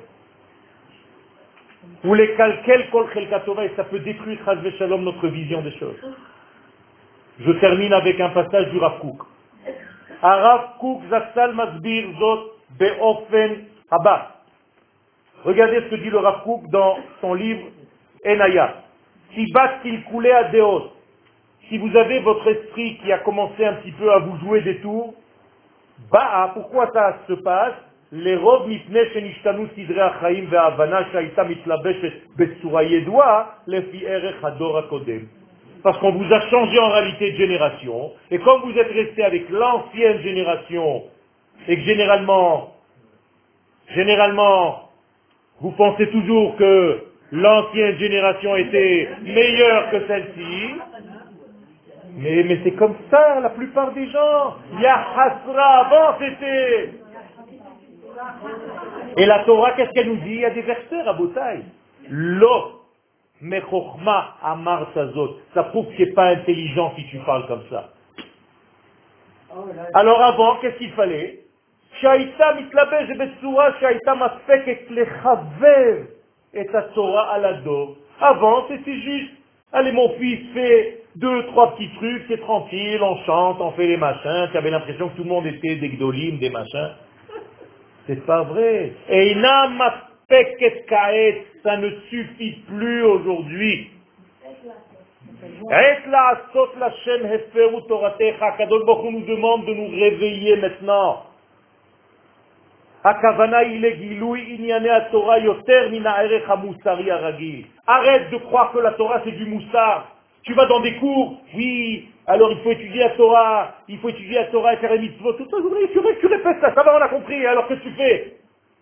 S1: Ou les kalkel kol chelkatova, et ça peut détruire chas v'shalom notre vision des choses. Je termine avec un passage du Rav Kook. Rav Kook Zatzal Masbir Zot Beofen Haba. Regardez ce que dit le Rav Kook dans son livre Enaya. Si bat qu'il coulait à Deos, si vous avez votre esprit qui a commencé un petit peu à vous jouer des tours, Ba'a, pourquoi ça se passe? Les robes mipnei shenishtanu sidrei hachaim ve'havana sha'ita mitlabeshet betsura yedoua lefi erech hador hakodem. Parce qu'on vous a changé en réalité de génération, et comme vous êtes resté avec l'ancienne génération et que généralement, vous pensez toujours que l'ancienne génération était meilleure que celle-ci, mais c'est comme ça, la plupart des gens. Ya Hasra, avant c'était. Et la Torah, qu'est-ce qu'elle nous dit? Il y a des versets, Rabotai. Lo mechochma amar tazot. Ça prouve que tu n'es pas intelligent si tu parles comme ça. Alors avant, qu'est-ce qu'il fallait? Shaita mitlabesh betsura shaita masfeket lechaver et ta Torah à la do. Avant, c'était juste, allez mon fils, fais 2, 3 petits trucs, c'est tranquille, on chante, on fait les machins. Tu avais l'impression que tout le monde était des gdolim, des machins. C'est pas vrai. Eina masfeket kaet, ça ne suffit plus aujourd'hui. Kadosh Baruch Hu nous demande de nous réveiller maintenant. Arrête de croire que la Torah c'est du moussard. Tu vas dans des cours, oui, alors il faut étudier la Torah, et faire les mitzvot, toute la journée, tu répètes ça, ça va, on a compris, alors que tu fais?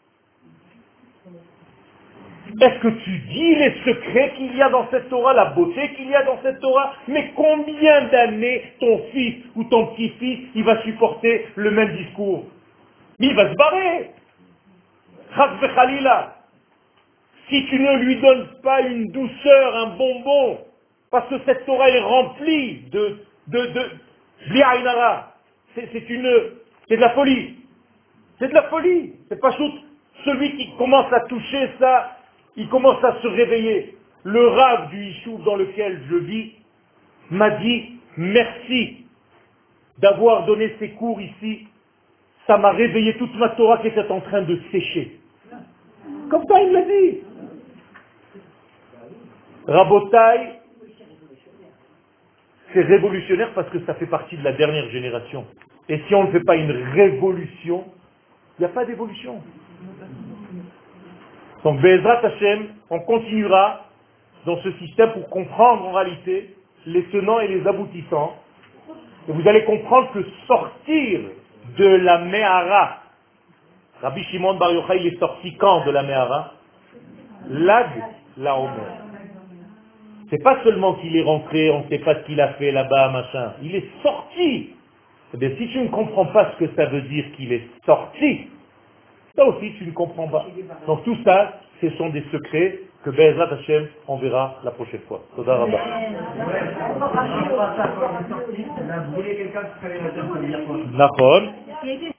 S1: Est-ce que tu dis les secrets qu'il y a dans cette Torah, la beauté qu'il y a dans cette Torah? Mais combien d'années ton fils ou ton petit-fils, il va supporter le même discours? Mais il va se barrer. Chas v'chalila. Si tu ne lui donnes pas une douceur, un bonbon, parce que cette Torah est remplie de bli ayin hara. C'est de la folie. C'est de la folie. C'est pas tout. Celui qui commence à toucher ça, il commence à se réveiller. Le Rav du Yishuv dans lequel je vis m'a dit merci d'avoir donné ces cours ici. Ça m'a réveillé toute ma Torah qui était en train de sécher. Comme ça, il l'a dit. Rabotai, c'est révolutionnaire parce que ça fait partie de la dernière génération. Et si on ne fait pas une révolution, il n'y a pas d'évolution. Donc, Be'ezrat Hashem, on continuera dans ce système pour comprendre en réalité les tenants et les aboutissants. Et vous allez comprendre que sortir de la Mehara, Rabbi Shimon Bar Yochai, il est sorti quand de la Mehara? Lag la Omer. C'est pas seulement qu'il est rentré, on ne sait pas ce qu'il a fait là-bas, machin. Il est sorti. Eh bien, si tu ne comprends pas ce que ça veut dire qu'il est sorti, ça aussi tu ne comprends pas. Donc tout ça, ce sont des secrets que Be'ezrat Hashem, on verra la prochaine fois. Toda Rabba. Nachon.